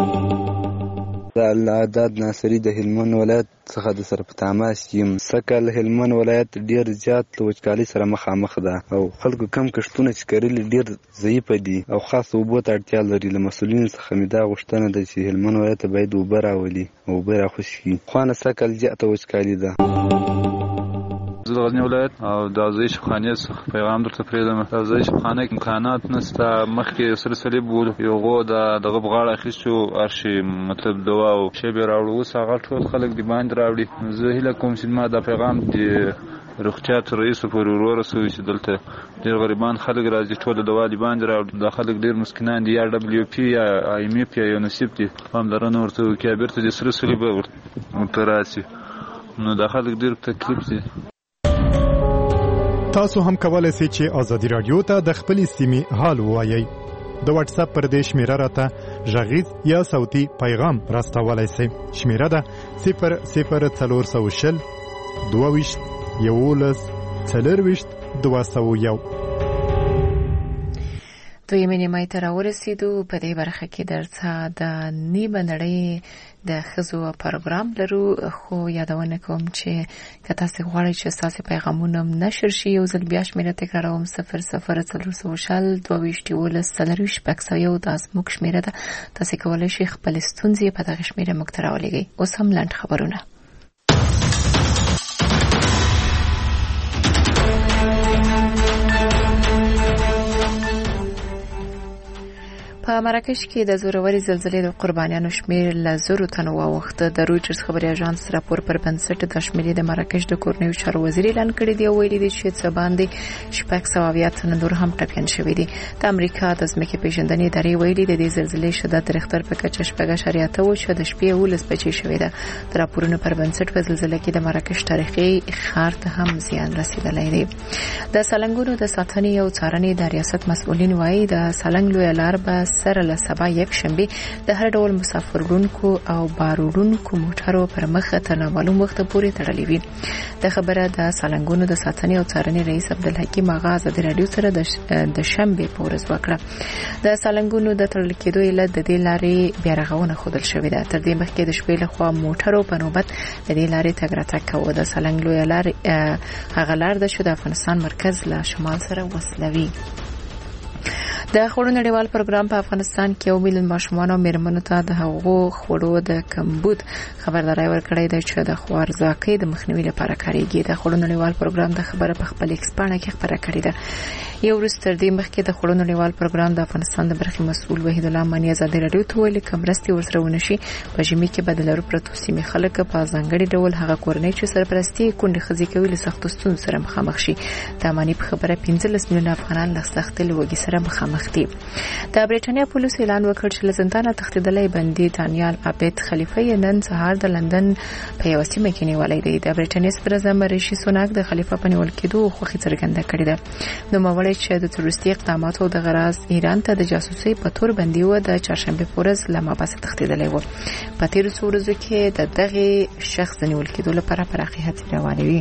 العداد ناصري د هلمند ولایت څخه د سره په تماس یم. سکل هلمند ولایت ډیر زیات له وچکالۍ سره مخامخ ده او خلکو کم کښتونه چې کرلي ډیر ضعیفه دي او خاص اوبو ته اړتیا لري. له مسؤلینو څخه مې دا غوښتنه ده چې هلمند ولایت ته باید اوبه راولي او اوبه راخوشي کړي. خوانه سکل زیاته وچکالي ده. زه د غزني ولایت او د ځای شفخانې څخه پیغام درته پرېږدم. د ځای شفخانه کې امکانات نشته. مخکې سره صلیب و، یو غو د دغه په غاړه اخیستو ارشي مطلب دوا او شی به راوړو. اوس هغه ټول خلک د باندې راوړي. زه هیله کوم چې ما دا پیغام د روغتیا تر رئیس پورې ورسوي چې دلته ډېر غریبان خلک راځي، ټول دوا د باندې راوړي. دا خلک ډېر مسکینان دي، یا ډبلیو پي یا آی ایم اف یا یونیسف دي، پاملرنه ورته وکړي بیرته د سره صلیب ورته راسي. نو دا خلک ډېر تکلیف دي. تاسو هم کولای شئ چې ازادي رادیو ته د خپلې سیمې حال ووایئ. د واتس اپ پر دې شمیره راته غږیز یا صوتي پیغام راستولای شئ. شمیره ده صفر صفر څلور سوه شل دوه ویشت یولس څلرویشت دوه سوه یو. دویمې نیمایي ته راورسېدو. په دې برخه کې درڅه د نیمه نړۍ د ښځو پروګرام لرو، خو یادونه کوم چې که تاسې غواړئ چې ستاسې پیغامونه نشر شي، یو ځل بیا شمېره تکراروم صفر صفر څلور سوه شل دوه ویشت یولس څلرویشت شپږ سوه یو. دا زموږ شمېره ده. تاسې کولی شئ خپلې ستونزې په دغه شمېره موږ ته راولېږئ. اوس هم لنډ خبرونه. په مراکش کې د زوروري زلزلې د قربانیانو شمېر له زرو تنو واوښته. د رویټرز خبري اژانس راپور پر بنسټ د شمېرې د مراکش د کورنیو چارو وزیر اعلان کړی دی او ویلي دی چې څه باندې شپږ سوه اویا تنه نور هم ټپیان شوي دي. د امریکا د ځمکې پیژندنې ادارې ویلي د دې زلزلې شدت د ریختر په کچه شپږ اعشاریه اته و چې د شپې یولس بجې شوې ده. د راپورونو پر بنسټ په زلزلې کې د مراکش تاریخي ښار ته هم زیان رسیدلی دی. د سالنګونو د ساتنې او څارنې د ریاست مسؤلین وایي د سالنګ لویه لار به سره له سبا یک شنبه د هر ډول مسافرونکو او باروړونکو موټرو پر مخ تر نامعلوم وخت پورې تړلې وي. د خبره د سالنګونو د ساتنې او څارنې رئیس عبدالحکیم آغا د رادیو سره د شنبه په ورځ وکړه. د سالنګونو د تړل کېدو علت د دې لارې بیا رغونه ښودل شوې ده. تر دې مخکې د شپې لخوا موټرو په نوبت د دې لارې تګ راتګ کوه. د سالنګ لویه لار هغه لار ده چې د افغانستان مرکز له شمال سره وصلوي. د خوړو نړیوال پروګرام په افغانستان کې یو میلیون ماشومان او میرمنو ته د هغو خوړو د کمبود خبرداري ورکړې ده چې د خوارځواکۍ د مخنیوي لپاره کاریږي. د خوړو نړیوال پروګرام د خبره په خپل ایکس پاڼه کې خبره کړې ده. یو ورځ تر دې مخکې د خوړو نړیوال پروګرام د افغانستان د برخې مسؤل وحید الله مانی ازادي رادیو ته ویلي چې مرستې ورسره ونشي په ژمي کې به د لرو پرتو سیمې خلک په ځانګړي ډول هغه کورنۍ چې سرپرستي کونډې ښځې کوي له سختو ستونزو سره مخامخ شي. د مانی په خبره پنځلس میلیونه افغانان له سختې لوږې سره مخامخ دي. د بریټانیا پولیسو اعلان وکړ چې له زندانه تښتېدلی بندي دانیال عابد خلیفه یې نن سهار د لندن په یوه سیمه کې نیولی دی. د بریټانیا صدراعظم ریشي سوناک د خلیفه په نیول کېدو خوښي څرګنده کړې ده. نوموړی چې د تروریستي اقداماتو د غرض ایران ته د جاسوسۍ په تور بندي و، د چهارشنبه په ورځ له محبسه تښتېدلی و. په تېرو څو ورځو کې د دغې شخص د نیول کېدو لپاره پراخې هڅې روانې وي.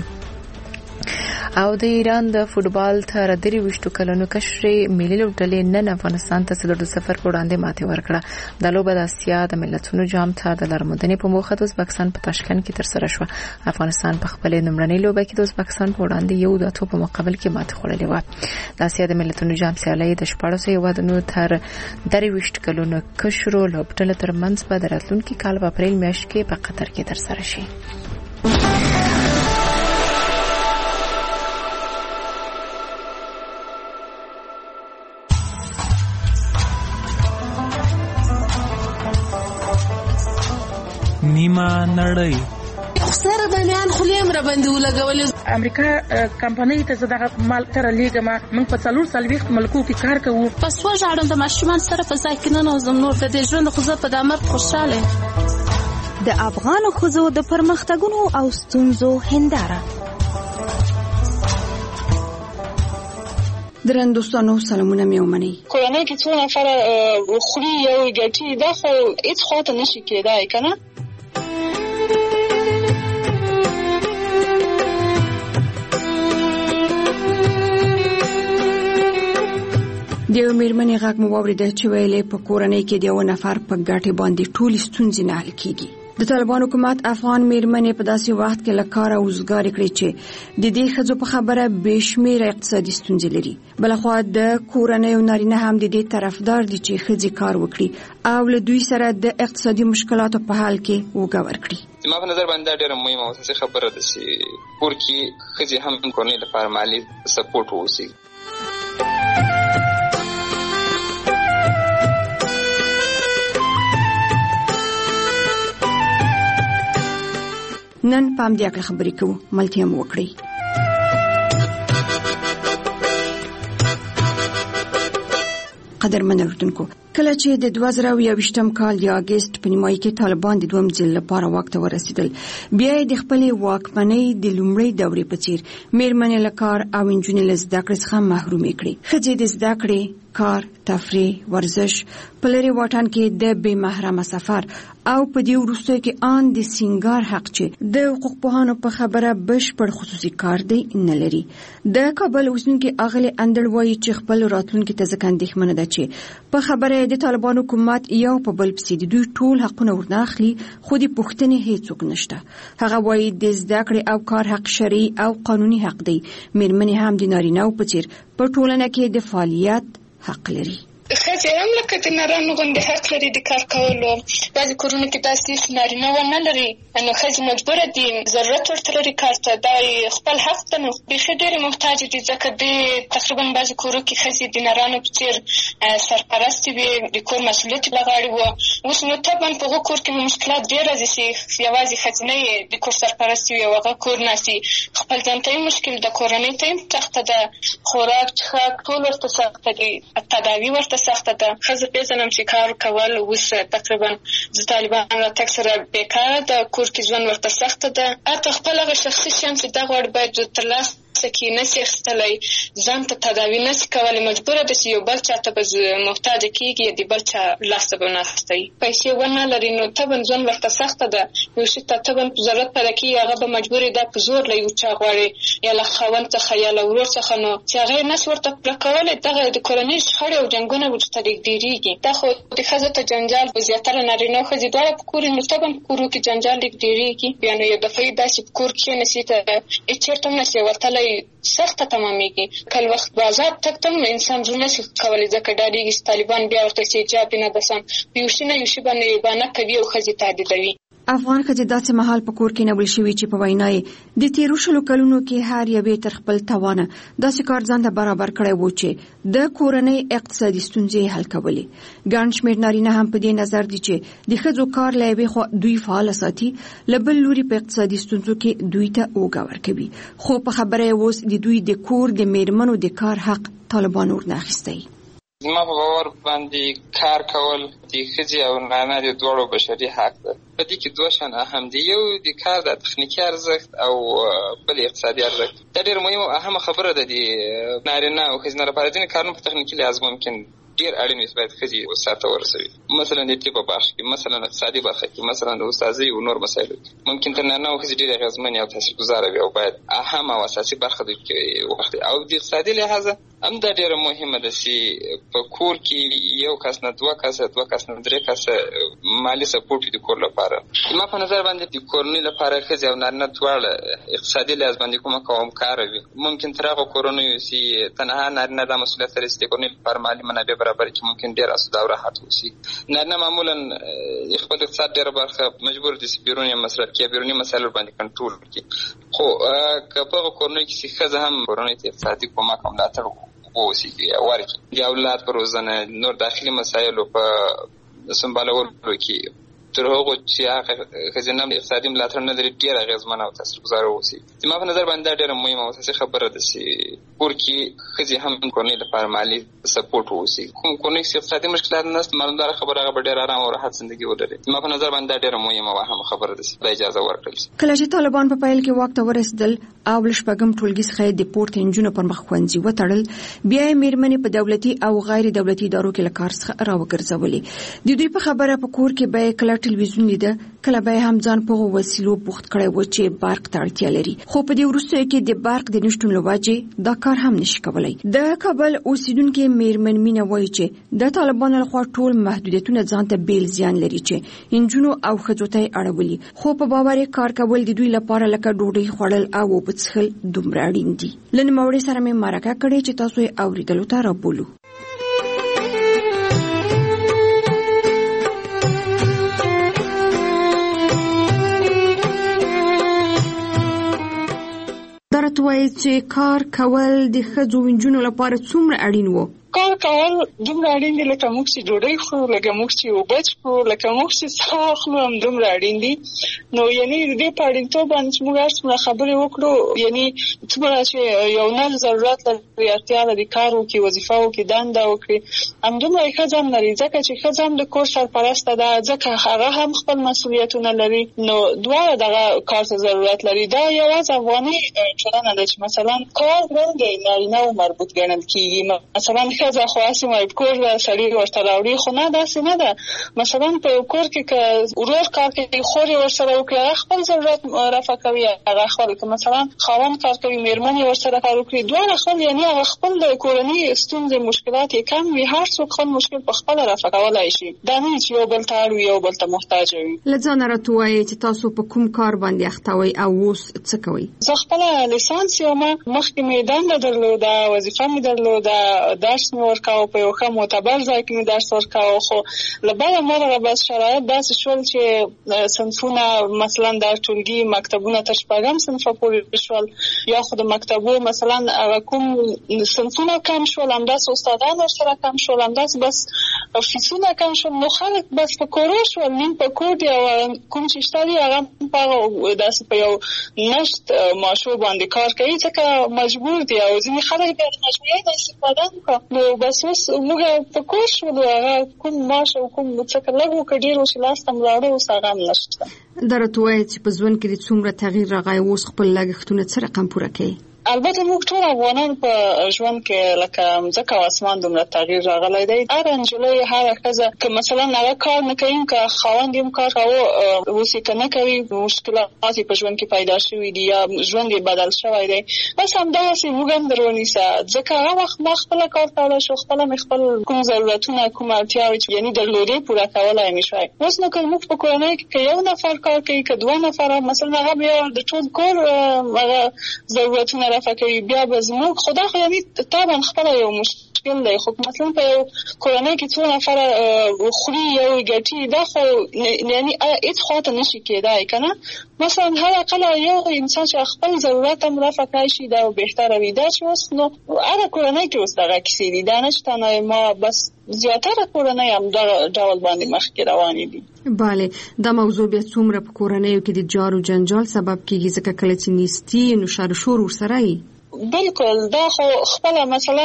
او د ایران د فوټبال تر درې وشتو کلونو کشري ملي لوبډلې نن افغانستان ته د سفر په وړاندې ماتې ورکړه. د لوبه د اسیا د ملتونو جام ته د لارښوونې په موخه د ازبکستان په تاشکند کې ترسره شوه. افغانستان په خپل لومړنۍ لوبه کې د ازبکستان په وړاندې یو د اتو په مقابل کې ماتې خوړلې و. د اسیا د ملتونو جام سیالۍ د شپاړسو هیوادونو تر درې وشت کلونو کشرو لوبډلو ترمنځ به د راتلونکي کال په اپریل میاشت کې په قطر کې ترسره شي. نیمه نړۍ سره د میان خلیم را باندې ولګول. امریکا کمپنۍ ته زداغه مال تر لیګما موږ په څلور سلويخت ملکو کې کار کوو. پس وژاړم د ماشومان سره په ساکنانه او زمنور د دې ژوند خو په دامر خوشاله. د افغان خزو د پرمختګونو او ستونزو هنداره. درن دوستانو سلامونه مې ومنئ. کورنۍ کې څو نفر خوري یو ګټي دا خو هیڅ خاطر نشي کېدای کنه. د یو میرمنې غږ مو واورېده چې ویلې په کورنۍ کې د یو نفر په ګټې باندې ټولې ستونزې نه حل کېږي. د طالبان حکومت افغان میرمنې په داسې وخت کې له کاره وزګارې کړې چې د دې ښځو په خبره بې شمېره اقتصادي ستونزې لري. بلخوا د کورنیو نارینه هم د دې طرفدار دي چې ښځې کار وکړي او له دوی سره د اقتصادي مشکلاتو په حل کې وګا ورکړي. زما په نظر باندې ډېره مهمه او اساسي خبره ده چې کور کې ښځې هم کورنۍ لپاره مالي سپورټ ووسي. نن پام دې اکل خبرې کوو ملتیا مو وکړي. قدرمن اردوونکو کله چې د دوه زره یوویشتم کال د اګست په نیمایي کې طالبان د دویم ځل لپاره واک ته ورسېدل، بیا د خپلې واکمنۍ د لومړۍ دورې په څیر میرمنې له کار او نجونې له زده کړې څخه محرومې کړې. ښځې د زده کړې، کار، تفریح، ورزش، په لرې واټن کې د بې محرمه سفر او په دې وروستیو کې ان د سینګار حق چې د حقوق پوهانو په خبره بشپړ خصوصي کار دی نه لري. د کابل اوسیدونکي اغلې اندړ وایي چې خپل راتلونکي ته ځکه اندېښمنه ده چې په خبره د طالبانو حکومت یو په بل پسې د دوی ټول حقونه ورنه اخلي، خو د پوښتنې هیڅوک نشته. هغه وایي د زده کړې او کار حق شرعي او قانوني حق دی. مېرمنې هم د نارینه‌و په څېر په ټولنه کې د فعالیت حق لري. ښځې هم لکه د نارینه‌و غوندې حق لري د کار کولو. بعضې کورونو کې داسې نارینه ونه لري، نو ښځې مجبوره دي، ضرورت ورته لري کار ته، دا خپل حق ده. نو بیخي ډېرې محتاجې دي، ځکه د تقریبا بعضې کورو کې ښځې د نارانو په څېر سرپرستې وې، د کور مسؤلیت یې له غاړې وه. اوس نو طبعا په هغه کور کې مشکلات ډېر راځي چې یوازې ښځینه یې د کور سرپرستې وي او هغه کور ناستي، خپل ځان ته یې مشکل ده، کورنۍ ته یې سخته ده، خوراک څښاک ټول ورته سخته دي، تداوي ورته سخته ده. ښځه پېژنم چې کار کول اوس تقریبا د طالبان راتګ سره بېکاره ده، کور کې ژوند ورته سخته ده. حتی خپل هغه شخصي شیان چې دا غواړي باید ترلاسه کړي، نسي اخیستلی، ځان ته تداوي نسي کولی، مجبوره ده چې یو بل چا ته به محتاجه کېږي، د بل چا لاس ته به ناستوي. پیسې ونه لري نو طبعا ژوند ورته سخته ده. یو شي ته طبعا ضرورت پیدا کېږي، هغه به مجبور دا په زور له یو چا غواړي، یا له خاوند څخه یا له ورور څخه، نو چې هغه یې نسي ورته پوره کولی، دغه د کورنۍ شخړې او جنګونه ورته ډېرېږي. دا خو د ښځو ته جنجال په زیاتره نارینه او ښځې دواړه په کور نو طبعا په کورو کې جنجال لږ ډېرېږي. بیا نو یو دفعه داسې په کور کښېنسي ته هېڅ چېرته هم نسي وتلی، سخته تمامېږي. کله وخت بازار تګ ته هم انسان زړه نسي کولی، ځکه ډارېږي چې طالبان بیا ورته چې حجاب یې نه بسم، په یو شي نه یو شي باندې بانه کوي او ښځې تهدیدوي. افغان ښځې داسې مهال په کور کې نیول شوي چې په وینا یې د تېرو شلو کلونو کې هر یوې تر خپل توانه داسې کار ځان ته برابر کړی و چې د کورنۍ اقتصادي ستونزې حل کولې. ګڼ شمېر نارینه هم په دې نظر دي چې د ښځو کار له یوې خوا دوی فعاله ساتي، له بل لوري په اقتصادي ستونزو کې دوی ته اوږه ورکوي. خو په خبره یې اوس د دوی د کور د مېرمنو د کار حق طالبان ورنه اخیستی. زما په باور باندې کار کول د ښځې او نارینه د دواړو بشري حق ده. په دې کې دوه شیان اهم دي، یو د کار د تخنیکي ارزښت او بل اقتصادي ارزښت. دا ډېر مهمه او اهمه خبره ده د نارینه او ښځینه لپاره. ځینې کارونه په تخنیکي لحاظ ممکن ډېر اړین وي باید ښځې سرته ورسوي، مثلا د طب په برخه کې، مثلا اقتصادي برخه کې، مثلا د استاذۍ او نور مسایلو کې ممکن تر نارینه او ښځې ډېرې اغېزمنې او تاثیرګذاره وي او باید اهم او اساسي برخه دوی کې وخت. او د اقتصادي لحاظه هم دا ډېره مهمه ده چې په کور کې یو کس نه دوه کسه دوه کس نه درې کسه مالي سپورټ وي د کور لپاره. زما په نظر باندې د کورنۍ لپاره ښځې او نارینه دواړه اقتصادي لحاظ باندې کومه کومکاره وي. ممکن تر هغه کورنیو چې تنها نارینه دا مسؤلیت لري چې د کورنۍ لپاره مالي منابع برابر کړي، ممکن ډېر اسوده او راحت اوسي. نارینه معمولا خپل اقتصاد ډېره برخه مجبور دي چې بیروني مصرف کړي، بیروني مسایلو باندې کنټرول کړي. خو که په هغه کورنۍ کې چې ښځه هم کورنۍ ته اقتصادي کومک او ملاتړ ووسیږي او ورکړي، د اولاد په روزنه، نور داخلي مسایلو په سمبالولو کې، تر هغو چې هغه ښځینه اقتصادي ملاتړ نه لري، ډېر اغېزمنه او تاثیرګذاره واوسي. زما په نظر باندې دا ډېره مهمه او اساسي خبره ده چې کور کې ښځې هم کورنۍ لپاره مالي سپورټ واوسي. کوم کورنۍ چې اقتصادي مشکلات نشته، معلومداره خبره هغه به ډېر ارام او راحت زندګي ولري. زما په نظر باندې دا ډېره مهمه او اهمه خبره ده چې دا اجازه ورکړل شي. کله چې طالبان په پیل کې واک ته ورسېدل او له شپږم ټولګي څخه د پورته نجونو پر مخ ښوونځي وتړل، بیا یې مېرمنې په دولتي او غیر دولتي ادارو کې له کار څخه راوګرځولې. د دوی په خبره په کور کې به یې کله ټلویزیون لیده، کله به هم ځان په وسیلو بوخت کړی و چې برق ته اړتیا لري. خو په دې وروستیو کې د برق د نشتون له وجې دا کار هم نشي کولی. د کابل اوسیدونکې مېرمن مینه وایي چې د طالبانو لخوا ټول محدودیتونه ځان ته بیل زیان لري چې نجونو او ښځو ته یې اړولي. خو په باور یې کار کول د دوی لپاره لکه ډوډۍ خوړل او اوبه څښل دومره اړین دي. له نوموړي سره مې مرکه کړې چې تاسو یې اورېدلو ته رابولو. درته وایي چې کار کول د ښځو او نجونو لپاره څومره اړین و؟ کار کول دومره اړین دي لکه موږ چې ډوډۍ خورو، لکه موږ چې اوبه څښو، لکه موږ چې څښاک اخلو، هم دومره اړین دي. نو یعنې د دې په اړینتوب باندې چې موږ هر څومره خبرې وکړو، یعنې څومره چې یو نه ضرورت لري، اړتیا لري کار وکړي، وظیفه وکړي، دنده وکړي، همدومره یې ښځه هم لري، ځکه چې ښځه هم د کور سرپرسته ده، ځکه هغه هم خپل مسؤلیتونه لري. نو دواړه دغه کار ته ضرورت لري. دا یوازې افغاني ټولنه ده چې مثلا کار باندې نارینه او مربوط ګڼل کېږي. مثلا ښځه ښځه خاصه مې کور سړی ورته راوړي خو نه داسې نه ده. مثلا په کور کې که ورور کار کوي خور ورسره وکړي خپل ضرورت رفع کوي هغه خپل که مثلا خاوند کار کوي میرمن ورسره کار وکړي دواړه خپل یعنی هغه خپل د کورنۍ ستونزې مشکلات یې کم وي هر څوک خپل مشکل په خپل رفع کولای شي دا نه چې یو بل ته اړ وي یو بل ته محتاج وي. له ځانه راته وایي چې تاسو په کوم کار باندې اخته وئ او اوس څه کوئ؟ زه خپله لیسانس یم مخکې مې دنده درلوده وظیفه مې درلوده درس مې ورکاوه په یو ښه معتبر ځای کې مې درس ورکاوه خو له بله مرغه بس شرایط داسې شول چې صنفونه مثلا د ټولګي مکتبونه تر شپږم صنفه پورې شول یا خو د مکتبو مثلا هغه کوم صنفونه کم شول همداسې استادان ورسره کم شول همداسې بس فیسونه کم شول نو خلک بس په کورو شول نیم په کور دی او کوم چې شته دي هغه په داسې په یو نشت ماشو باندې کار کوي ځکه مجبور دي او ځینې خلک بیا د مجبورۍ نه استفاده وکړه نو بس اوس موږ په کور شولو هغه کوم معاش او کوم څه لږ وکړه ډېر چې لاس ته م راوړی اوس هغه هم نشته. دا راته ووایه چې په ژوند کې د څومره تغییر راغی اوس خپل لګښتونه څه رقم پوره کوي؟ البته موږ ټول افغانان په ژوند کې لکه مځکه او اسمان دومره تغییر راغلی دی. هره نجلۍ هره ښځه که مثلا هغه کار نه کوي که خاوند یې هم کار کوه اوس یې که نه کوي مشکلات یې په ژوند کې پیدا شوي دي یا ژوند یې بدل شوی دی بس همداسې موږ هم در ونیسه ځکه هغه وخت ما خپله کار کولی شو خپله مې خپل کوم ضرورتونه کوم اړتیاوې چې یعنې درلودې پوره کولی مې شوی. اوس نو که موږ په کورنۍ کې که یو نفر کار کوي که دوه نفره مثلا هغه بیا د ټول کور هغه ضرورتونه رفع کوي بیا به زموږ خدا خو یعنې طبعا خپله یو مشکل دی خو مثلا په یو کورنۍ کې څو نفره خوري یو ګټي دا خو یعنې هېڅ خواته نشي کېدای که نه مثلا هر اقل یو انسان چې خپل ضرورت هم رفع کړی شي دا بهتره وي دا چې اوس نو هره کورنۍ کې اوس دغه کیسې دي دا نشته نه ما بس زیاتره کورنۍ هم دغه ډول باندې مخکې روانې دي. بله دا موضوع بیا څومره په کورنیو کې د جار و جنجال سبب کېږي ځکه کله چې نیستي نو شر شور ورسره وي؟ بالکل دا خو خپله مثلا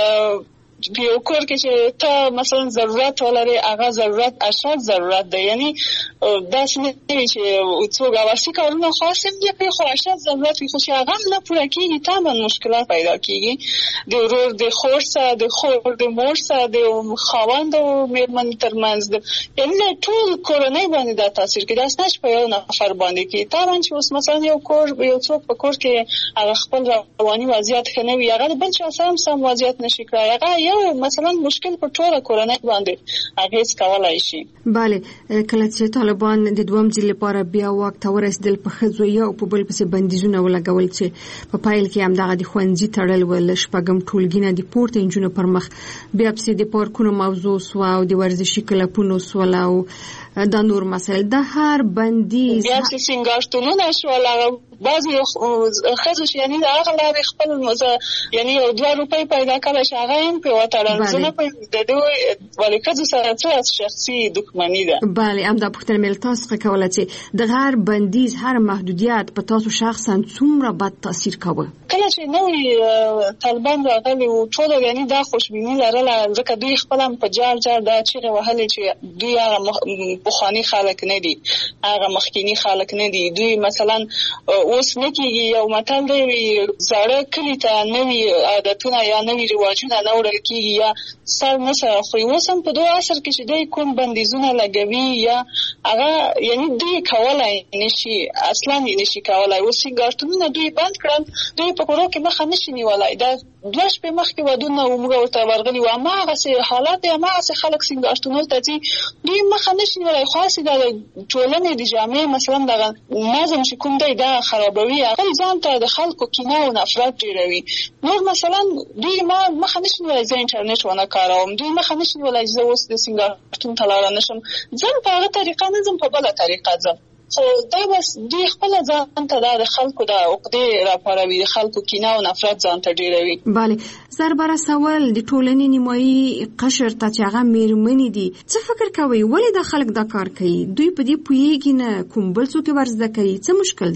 په یو کور کې چې ته مثلا ضرورت ولرې هغه ضرورت اشد ضرورت دی یعنی داسې نه وي چې څوک اواسي کارونه خاص هم یې کوي خو اشد ضرورت وي خو چې هغه هم نه پوره کېږي طبعا مشکلات پیدا کېږي د ورور د خور سره د خور د مور سره د خاوند او مېرمنې ترمنځ یعنې د ټول کورنۍ باندې دا تاثیر کوي داسې نه چې په یو نفر باندې کېږي طبعا چې اوس مثلا یو کور یو څوک په کور کې هغه خپل رواني وضعیت ښه نه وي هغه د بل چا سره هم سم وضعیت نشي کړی هغه یو مثلا مشکل په ټوله کورنۍ باندې اغېز کولای شي. بله کله چې طالبان د دویم ځل لپاره بیا واک ته ورسېدل په ښځو یو په بل پسې بندیزونه ولګول چې په پایل کې همدغه د ښوونځي تړل ول شپږم ټولګي نه د پورته نجونو پر مخ بیا پسې د پارکونو موضوع سوه او د ورزشي کلبونو سول او دا نور مسایل د هر بندیز بیا چې سینګارتونونه شول بعضې ښځو چې یعنې د هغه لارې خپل یعنې یو دوه روپۍ پیدا کړی چې هغه هم پرې وتړل زه نه پوهېږم د دوی ولې ښځو سره څه شخصي دښمني ده. بله همدا پوښتنه مې له تاسو څخه کوله چې د هر بندیز هر محدودیت په تاسو شخصا څومره بد تاثیر کوه؟ کله چې نوي طالبان راغلي وو ټولو یعنې دا خوشبیني لرله ځکه دوی خپله هم په جار جار دا چیغې وهلې چې دوی هغه پخواني خلک نه دي هغه مخکینی خلک نه دي دوی مثلا اوس نه کېږي یو متل دی زاړه کلي ته نوي عادتونه یا نوي رواجونه نه وړل کېږي یا سر نه سره خوري اوس هم په دغه عصر کې چې دوی کوم بندیزونه لګوي یا هغه یعنې دوی کولی نشي اصلا یې نشي کولی اوس سینګارتونونه دوی بند کړل دوی په کورو کې مخه نشي نیولی دا دوه شپې مخکې ودونه موږ ورته ورغلي وو هماغسې حالات دی هماغسې خلک سینګارتونو ته ځي دوی مخه نشي نیولی خو هسې د ټولنې د جامع مثلا دغه نظم چې کوم دی دا خرابوي هغه ځان ته د خلکو کینه او نفرت ډېروي نور مثلا دوی ما مخه نشي نیولی زه انټرنیټ ونه کاروم دوی مخه نشي نیولی زه اوس د سینګارتون ته لاړه نه شم ځم په هغه طریقه نه ځم په بله طریقه ځم خو دا بس دوی خپله ځان ته دا د خلکو د عقدې راپاروي د خلکو کینه او نفرت ځان ته ډېروي. بله ضربه رسول د ټولنې نیمایي قشر ته چې هغه مېرمنې دي څه فکر کوئ ولې دا خلک دا کار کوي دوی په دې پوهېږي نه کوم بل څوک یې ورزده کوي څه مشکل دی؟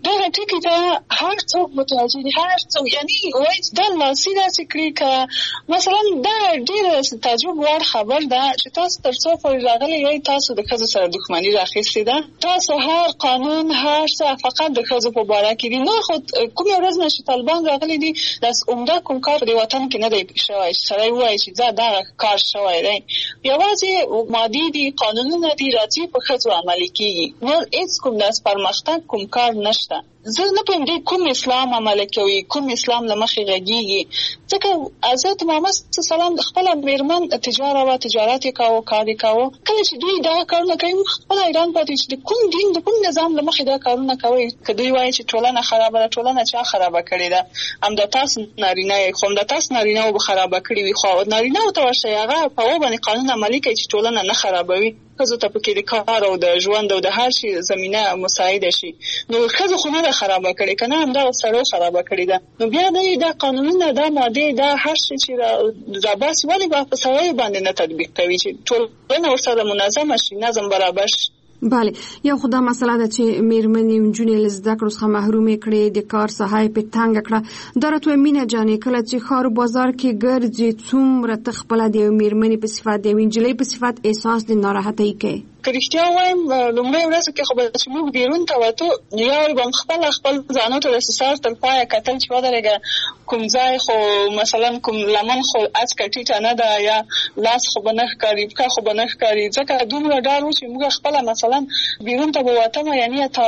دغه ټکي ته هر څوک متوجه دي، هر څوک یعنی وایي دا لاسي داسې کړي که مثلا دا ډېره تعجب وړ خبر ده چې تاسو تر څو پورې راغلي یئ تاسو د ښځو سره دښمني راخیستې ده، تاسو هر قانون هر څه فقط د ښځو په باره کې دي. نه خو کومې ورځ نه چې طالبان راغلي دي داس عمده کوم کار په دې وطن کې نه دی شوی چې سړی ووایي چې دا دغه کار شوی دی. یوازې مادي دي، قانونونه دي، راځي په ښځو عملي کېږي، نور هېڅ کوم داس پرمختګ کوم کار نشته. زه نه پوهېږم دی کوم اسلام عمله کوي، کوم اسلام له مخې غږېږي. ځکه حضرت محمد صلی الله علیه وسلم خپله مېرمن تجاره وه، تجارت یې کاوه، کار یې کاوه. کله چې دوی دغه کارونه کوي موږ خپله حیران پاتې چې د کوم دین د کوم نظام له مخې دا کارونه کوي. که دوی وایي چې ټولنه خرابه ده، ټولنه چا خرابه کړې ده؟ همدا تاسو نارینه یې، خو همدا تاسو نارینه به خرابه کړي وي. خو نارینهو ته ورشئ هغه په هغو باندې قانون عملي کوي چې ټولنه نه خرابوي. ښځو ته پکې د کار او د ژوند او د هر شي زمینه مساعده شي. نو ښځو خو نه ده خرابه کړې، که نه همدغه سړو خرابه کړې ده. نو بیا دی دا قانونونه، دا مادې، دا هر شي چې راباسي ولې به په سړیو باندې نه تطبیق کوي چې ټولنه ورسره منظمه شي، نظم برابر شي. بله، یو خو دا مسله ده چې مېرمنې نجونې له زده کړو څخه محرومې کړې، د کار ساحه یې پې تنګه کړه. دا راته وایي مینه جانې کله چې ښار بازار کې ګرځې څومره ته خپله د یوې مېرمنې په صفت، د یوې نجلۍ په صفت احساس د ناراحتۍ کوې؟ که رښتیا وایم لومړۍ ورځو کې خو به چې موږ بیرون ته وتو یا به هم خپله خپل ځانو ته د سر تر پایه کتل چې ودرېږه کوم ځای خو مثلا کوم لمن خو اچکه ټیټه نه ده، یا لاس خو به نه ښکاري، پښه خو به نه ښکاري. ځکه دومره ډار و چې موږ خپله مثلا بیرون ته به وتم، یعنې ته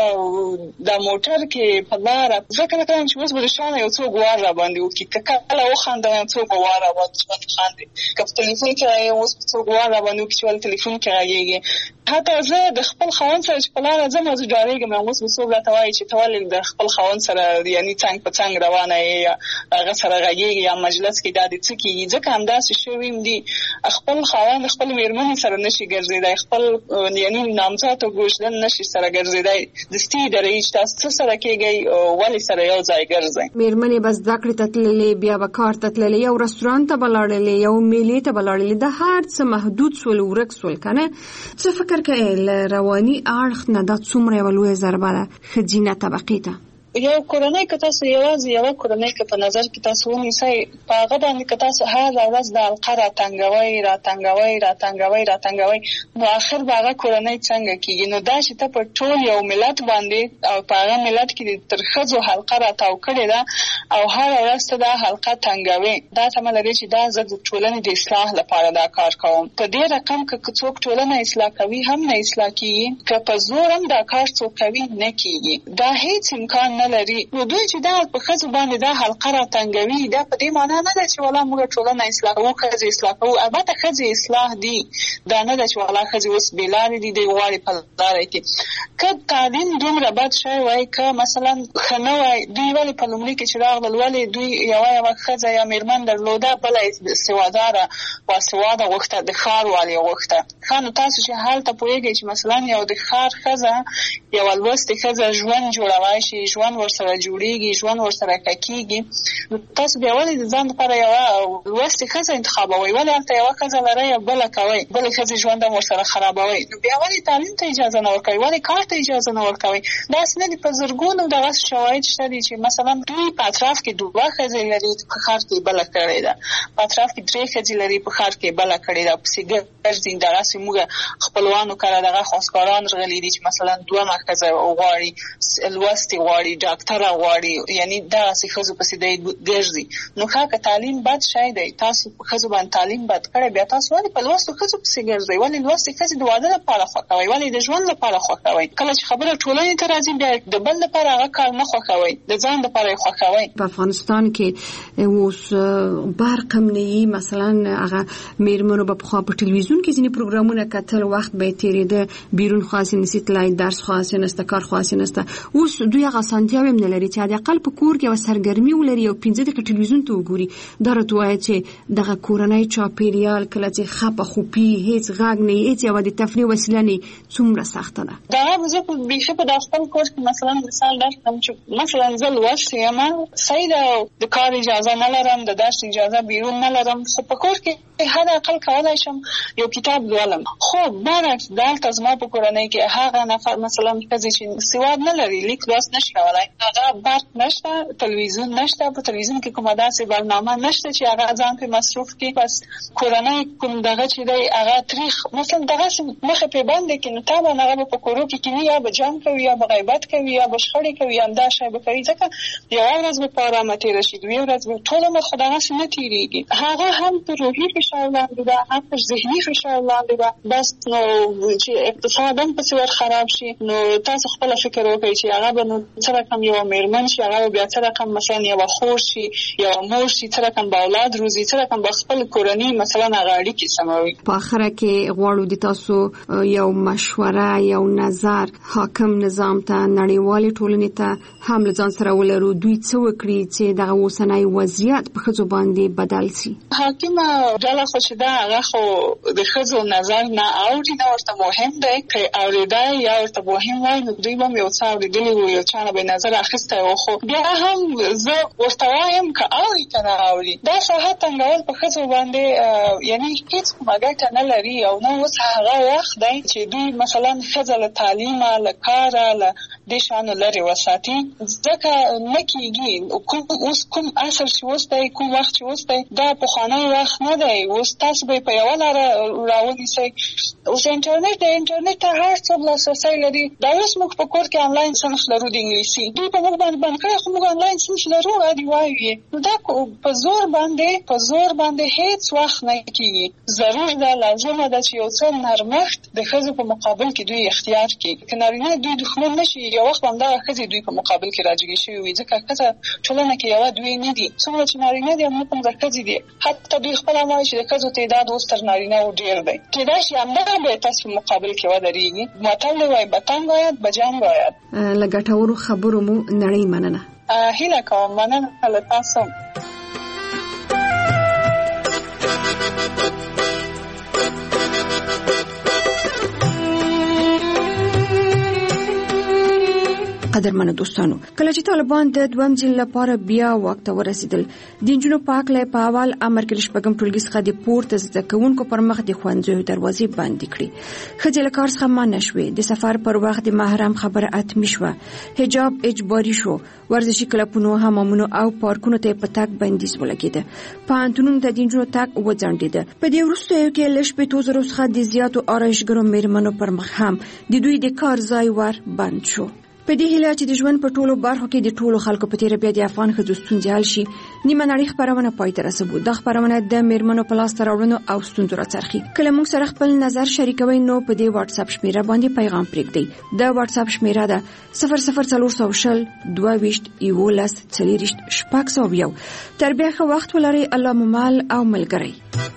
د موټر کې په لاره ځکه نه کوم چې اوس به د شانه یو څوک وار را باندې وکړي، که کله وخاندم یو څوک به وار را باندې خاندي، که په تلیفون کې اوس څوک وار را باندې وکړي چې ولې تلیفون کې غږېږي. حتی زه د خپل خاوند سره چې په لاره ځم زه ډارېږم، اوس به څوک راته وایي چې ته ولې د خپل خاوند سره یعنې څنګ په څنګ روانه یې، یا هغه سره غږېږي، یا مجلس کې دا دې څه کېږي. ځکه همداسې شوي دي خپل خاوند خپل مېرمنې سره نشي ګرځېدی، خپل یعنې نامزاد او ګوشدن نشي سره ګرځېدی. دستي یې درېږي چې تاسو څه سره کېږئ، ولې سره یو ځای ګرځئ. مېرمنې به زده کړې ته تللې، بیا به کار ته تللې، یو رستورانت ته به لاړلې، یو میلې ته به لاړلې، دا هر څه محدود سول، ورک سول که نه؟ څه فکر کوې له رواني اړخ نه دا څومره یوه لویه ضربه ده ښځینه طبقې ته؟ یو کورنۍ که تاسو یوازې یوه کورنۍ که په نظر کې تاسو ونیسئ، په هغه باندې که تاسو هره ورځ د حلقه راتنګوئ راتنګوئ راتنګوئ راتنګوئ نو آخر به هغه کورنۍ څنګه کېږي؟ نو دا چې ته په ټول یو ملت باندې او په هغه ملت کې تر ښځو حلقه راتاو کړې ده او هره ورځ ته دا حلقه تنګوې، دا تمه لري چې دا زه د ټولنې د اصلاح لپاره دا کار کوم. په دې رقم که څوک ټولنه اصلاح کوي هم نه اصلاح کېږي، که په زور هم دا کار څوک کوي نه کېږي. دا هېڅ امکان نه لري. نو دوی چې دا په ښځو باندې دا حلقه راتنګوي، دا په دې معنا نه ده چې والا موږ ټولنه اصلاح کوو، ښځې اصلاح کوو. البته ښځې اصلاح دي، دا نه ده چې والا ښځې اوس بې لارې دي، دوی غواړي په لاره کې. که تعلیم دومره بد شوی وای، که مثلا ښه نه وای، دوی ولې په لومړي کې چې راغلل ولې دوی یوه یوه ښځه یا مېرمن درلوده، بله سواداره باسواده غوښته، د ښار والې غوښته. ښه نو تاسو چې هلته پوهېږئ چې مثلا یو د ښار ښځه یوه لوستې ښځه ژوند جوړولی شي، ژوند ورسره جوړېږي، ژوند ورسره ښه کېږي، نو تاسو بیا ولې د ځان لپاره یوه لوستې ښځه انتخابوئ؟ ولې هلته یوه ښځه لرئ او بله کوئ، بلې ښځې ژوند هم ورسره خرابوئ؟ نو بیا ولې تعلیم ته اجازه نه ورکوئ؟ ولې کار ته اجازه نه ورکوئ؟ داسې نه دي. په زرګونو دغسې شواهد شته دي چې مثلا دوی په اطراف کې دوه ښځې لري، په ښار کې بله کړې ده، په اطراف کې درې ښځې لري، په ښار کې بله کړې ده، پسې ګرځي. دغسې موږ خپلوانو کره دغه خواستګاران راغلي دي چې مثلا دومره ښځه غواړي، لوستې غواړي، ډاکټره غواړي، یعنې دغسې ښځو پسې دی ګرځي. نو ښه که تعلیم بد شی دی، تاسو په ښځو باندې تعلیم بد کړی، بیا تاسو ولې په لوستو ښځو پسې ګرځئ؟ ولې لوستې ښځې د واده لپاره خوښوئ؟ ولې د ژوند لپاره خوښوئ؟ کله چې خبره ټولنې ته راځي بیا د بل لپاره هغه کار نه خوښوئ، د ځان لپاره یې خوښوئ. په افغانستان کې اوس برق هم نه وي، مثلا هغه مېرمنو به پخوا په ټلویزیون کې ځینې پروګرامونه کتل، وخت به یې تېرېده، بیرون خو هسې نسي تللی، درس خو هسې نسته، کار خو هسې نسته. اوس دوی هغه اسانتیاوې هم نه لري چې حداقل په کور کې یوه سرګرمي ولري، یو پنځه دقیقې ټلویزیون ته وګوري. دا راته وایه چې دغه کورنی چاپېریال کله چې خپه خوپي، هېڅ غږ نه وي، هېڅ یوه د تفریح وسیله نه وي، څومره سخته ده. دا به زه بیخي په دا خپل کور کې مثلا مثال درکړم چې مثلا زه لوستې یم، صحیح ده، د کار اجازه نه لرم، د درس اجازه بیرون نه لرم، خو په کور کې حد اقل کولای شم یو کتاب لولم. خو برعکس دلته زما په کورنۍ کې هغه نفر مثلا کزي چې سواد نه لري، لیک لوست نشي کولای، هغه برق نشته، تلویزیون نشته، په تلویزیون کې کومه داسې برنامه نشته چې هغه ځان په مصروف کې، بس کورنۍ کوم دغه چې دی هغه تاریخ مثلا دغه مخه په باندې کې نو تا به هغه په کورو کې کې یا به جام کوي یا به غیبت کوي یا به شخړې کوي، همدا شی به کوي. ځکه یو ورځ به په آرامه تېره شي، دوی ورځ به ټول عمر خو دغسې نه تېرېږي. هغه هم په روحي فشار لاندې ده، هم په ذهني فشار لاندې ده. بس نو چې اقتصاد هم پسې ور خراب شي، نو تاسو خپله فکر وکړئ چې هغه به نو څه رقم یوه مېرمن شي، هغه به بیا څه رقم مثلا یوه خور شي، یوه مور شي، څه رقم به اولاد روزي، څه رقم به خپل کورنۍ مثلا هغه اړیکې سموي. په آخره کې غواړو د تاسو یو مشوره، یو نظر حاکم نظام ته، نړیوالې ټولنې ته هم له ځان سره ولرو، دوی څه وکړي چې دغه اوسنی وضعیت په ښځو باندې بدل شي. حاکمه ډله خو چې ده هغه خو د ښځو نظر نه اوري، نه ورته مهم دی، که اورېدی یا ورته مهم وای نو دوی به هم یو څه اورېدلي وو، یو چا نه به یې نظر اخیستی و. خو بیا هم زه ورته وایم که اوري که نه اوري، دا ساحه تنګول په ښځو باندې یعنې هېڅ کومه ګټه نه لري. او نو اوس هغه وخت دی چې دوی مثلا ښځه له تعلیمه، له کاره، له دې شیانو لرې وساتي. ځکه نه کېږي. اوس کوم عصر چې اوس دی، کوم وخت چې اوس دی، دا پخوانی وخت نه دی. اوس تاسو به په یوه لاره راونیسئ. اوس انټرنیټ دی، انټرنیټ ته هر څوک لاسرسی لري. دا اوس موږ په کور کې آنلاین صنف لرو د انګلیسي، دوی په موږ باندې بند کړی، خو موږ آنلاین صنف لرو عادي وایو. نو دا په زور باندې په زور باندې هېڅ وخت نه کېږي. ضرور ده، لازمه ده چې یو څه نرمښت د ښځو په مقابل کې دوی اختیار کړي. که نارینه دوی دښمن نه شي، یو وخت همدغه ښځې دوی په مقابل کې راجګې شوي وي. ځکه ښځه ټولنه کې یوه دوی نه دي، څومره چې نارینه دي همدغه د ښځې دي. حتی دوی خپله هم وایي چې د ښځو تعداد اوس تر نارینهو ډېر دی. کېدای شي همدغه به تاسو په مقابل کې ودرېږي. متل دی وایي بتنګ آید به جنګ آید. له ګټورو خبرو مو نړۍ مننه. هیله کوم، مننه له تاسو. قدرمنو دوستانو، کله چې طالبان د دویم ځل لپاره بیا واک ته ورسېدل، د نجونو په هکله په اول امر کې له شپږم ټولګي څخه د پورته زده کوونکو پر مخ د ښوونځیو دروازې بندې کړې. ښځې له کار څخه منع شوې، د سفر پر وخت د محرم خبره اتمي شوه، حجاب اجباري شو، ورزشي کلبونو، حمامونو او پارکونو ته په تګ بندیز ولګېده، پوهنتونونو ته د نجونو تګ وځنډېده. په دې وروستیو کې له شپېتو زرو څخه د زیاتو آرایشګرو مېرمنو پر مخ هم د دوی د کار ځای ور بند شو. په دې هیله چې د ژوند په ټولو برخو کې د ټولو خلکو په تیره بیا د افغان ښځو ستونزې حل شي، نیمه نړۍ خپرونه پای ته رسوو. دا خپرونه د میرمنو په لاسته راوړنو او ستونزو راڅرخي. کله موږ سره خپل نظر شریکوئ نو په دې واتس اپ شمیره باندې پیغام پرېږدئ. د واتس اپ شمیره ده صفر صفر څلور سوه شل دوه ویشت یولس څلېرویشت شپږ سوه یو. تر بیا ښه وخت ولرئ. الله مو مل او ملګری.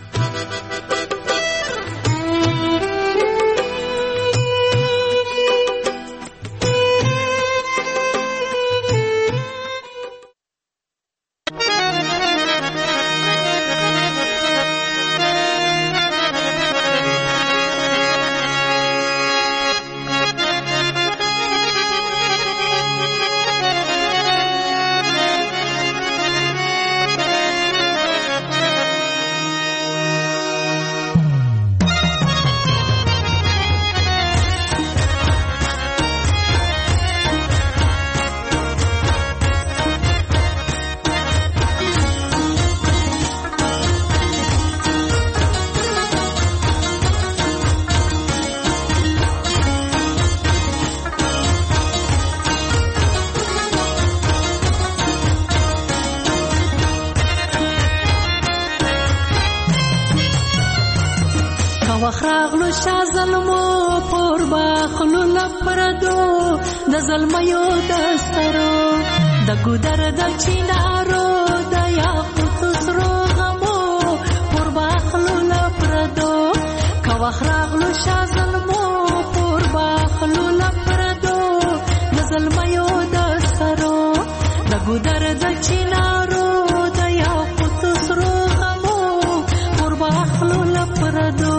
وخراغلو شا ظلمو پور باخلو لپردو د ظلمیو دسترو د ګودر د چینارو د یاقوت سرو غمو پور باخلو لپردو کا وخراغلو شا ظلمو پور باخلو لپردو د ظلمیو دسترو د ګودر د چینارو د یاقوت سرو غمو پور باخلو لپردو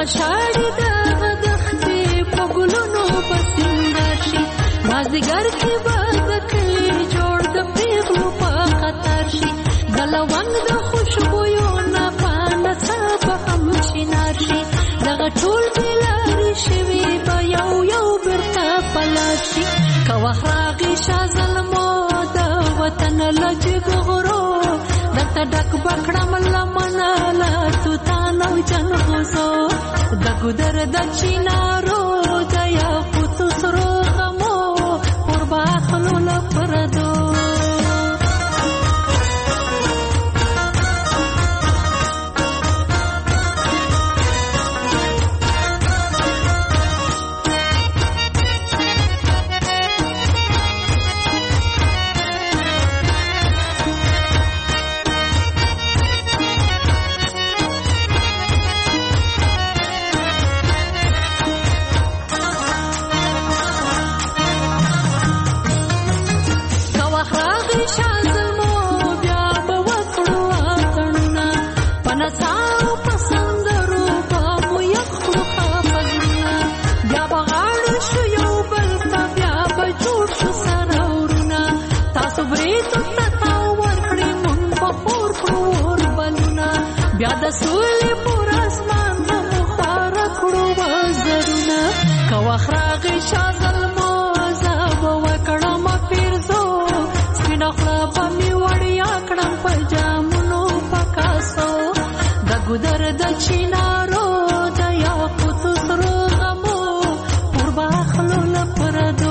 شاړي دغه دښتې په ګلونو په سینګار شي مازدیګر کې به د کلي جوړ د پیغلو په خطر شي د لونګ د خوشبویو نه پانه څه به هم شینار شي دغه ټول بېلارې شوي به یو یو بېرته په لار شي که وخت راغی شاه زلمو د وطن له جګو غرو درته ډک به کړم لمنه له توتانو جنغوزو د ګودر د چینارو د یاقوتو سرو غمو اور به اخلو له پردو بیا د سولې پر اسمان ته مخواره کړو وزرونه که وخت راغی شاه زلمو زه به وکړم پیرزو سپینه خوله به مې وړیا کړم په جامونو په کاسو د ګودر د چینارو د یاقوتو سرو غمو اور به اخلو له پردو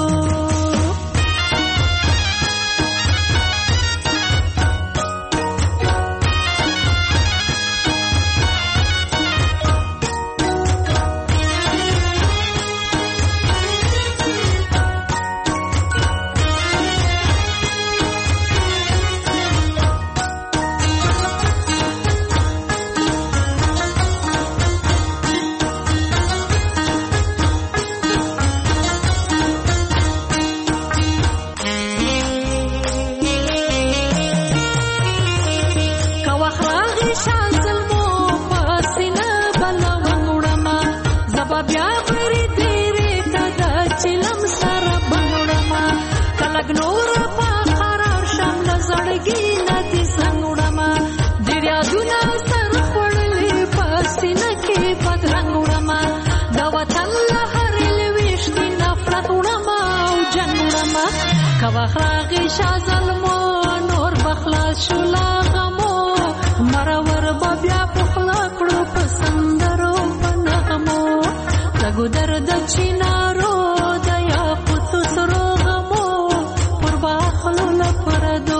خراغي شاه زلمو نور بخلاص شو لا غمو مرور بیا پخلا کړو پسندرو پنغمو لګو درد چینارو د یاقوتو سرو غمو پر باخلو لپردو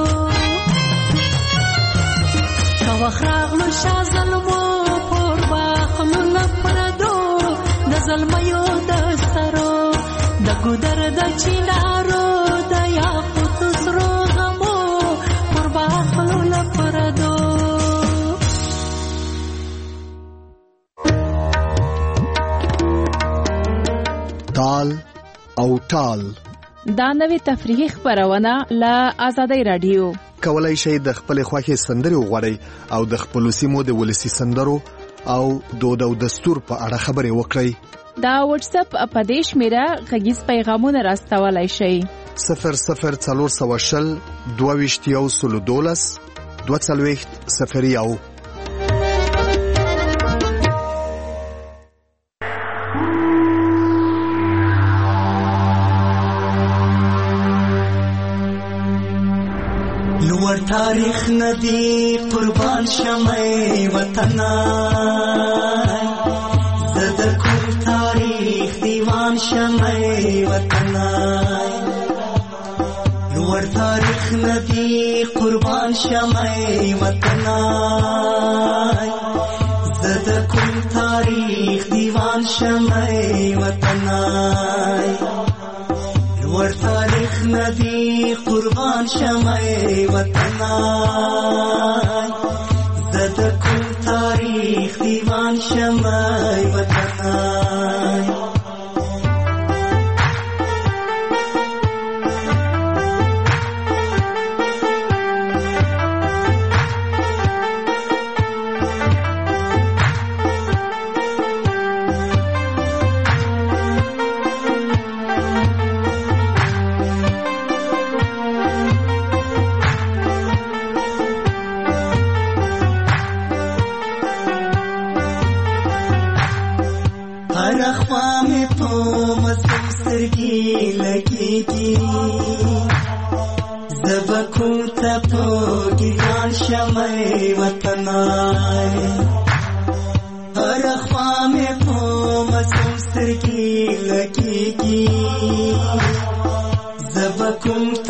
کا خراغلو شاه زلمو پر باخلو لپردو د زلمیو د سترو د ګودر د چینارو تال او ټال دا نوې تفریحي خبرونه له آزادۍ رادیو کولای شئ د خپل خوښي سندري وغوړئ او د خپل سیمو د ولسی سندرو او دود او دستور په اړه خبرې وکړئ. دا واتس اپ اپدیش میرا غږیز پیغامونه راستولای شئ. صفر صفر څلور سوه شل دوه ویشت یو سلو دولس دوه څلوېښت صفر یو. نور تاریخ ندی قربان شمعی وطنا زد کل تاریخ دیوان شمعی وطنا نور تاریخ ندی قربان شمعی وطنا زد کل تاریخ دیوان شمعی وطنا ور تاریخ ندی قربان شمعی وطنا زد کل تاریخ دیوان شمعی وطنا. لګيږي زبکو ته په ګران شمه وطنای هر خوا مې په مسوم سترګې لګيږي زبکو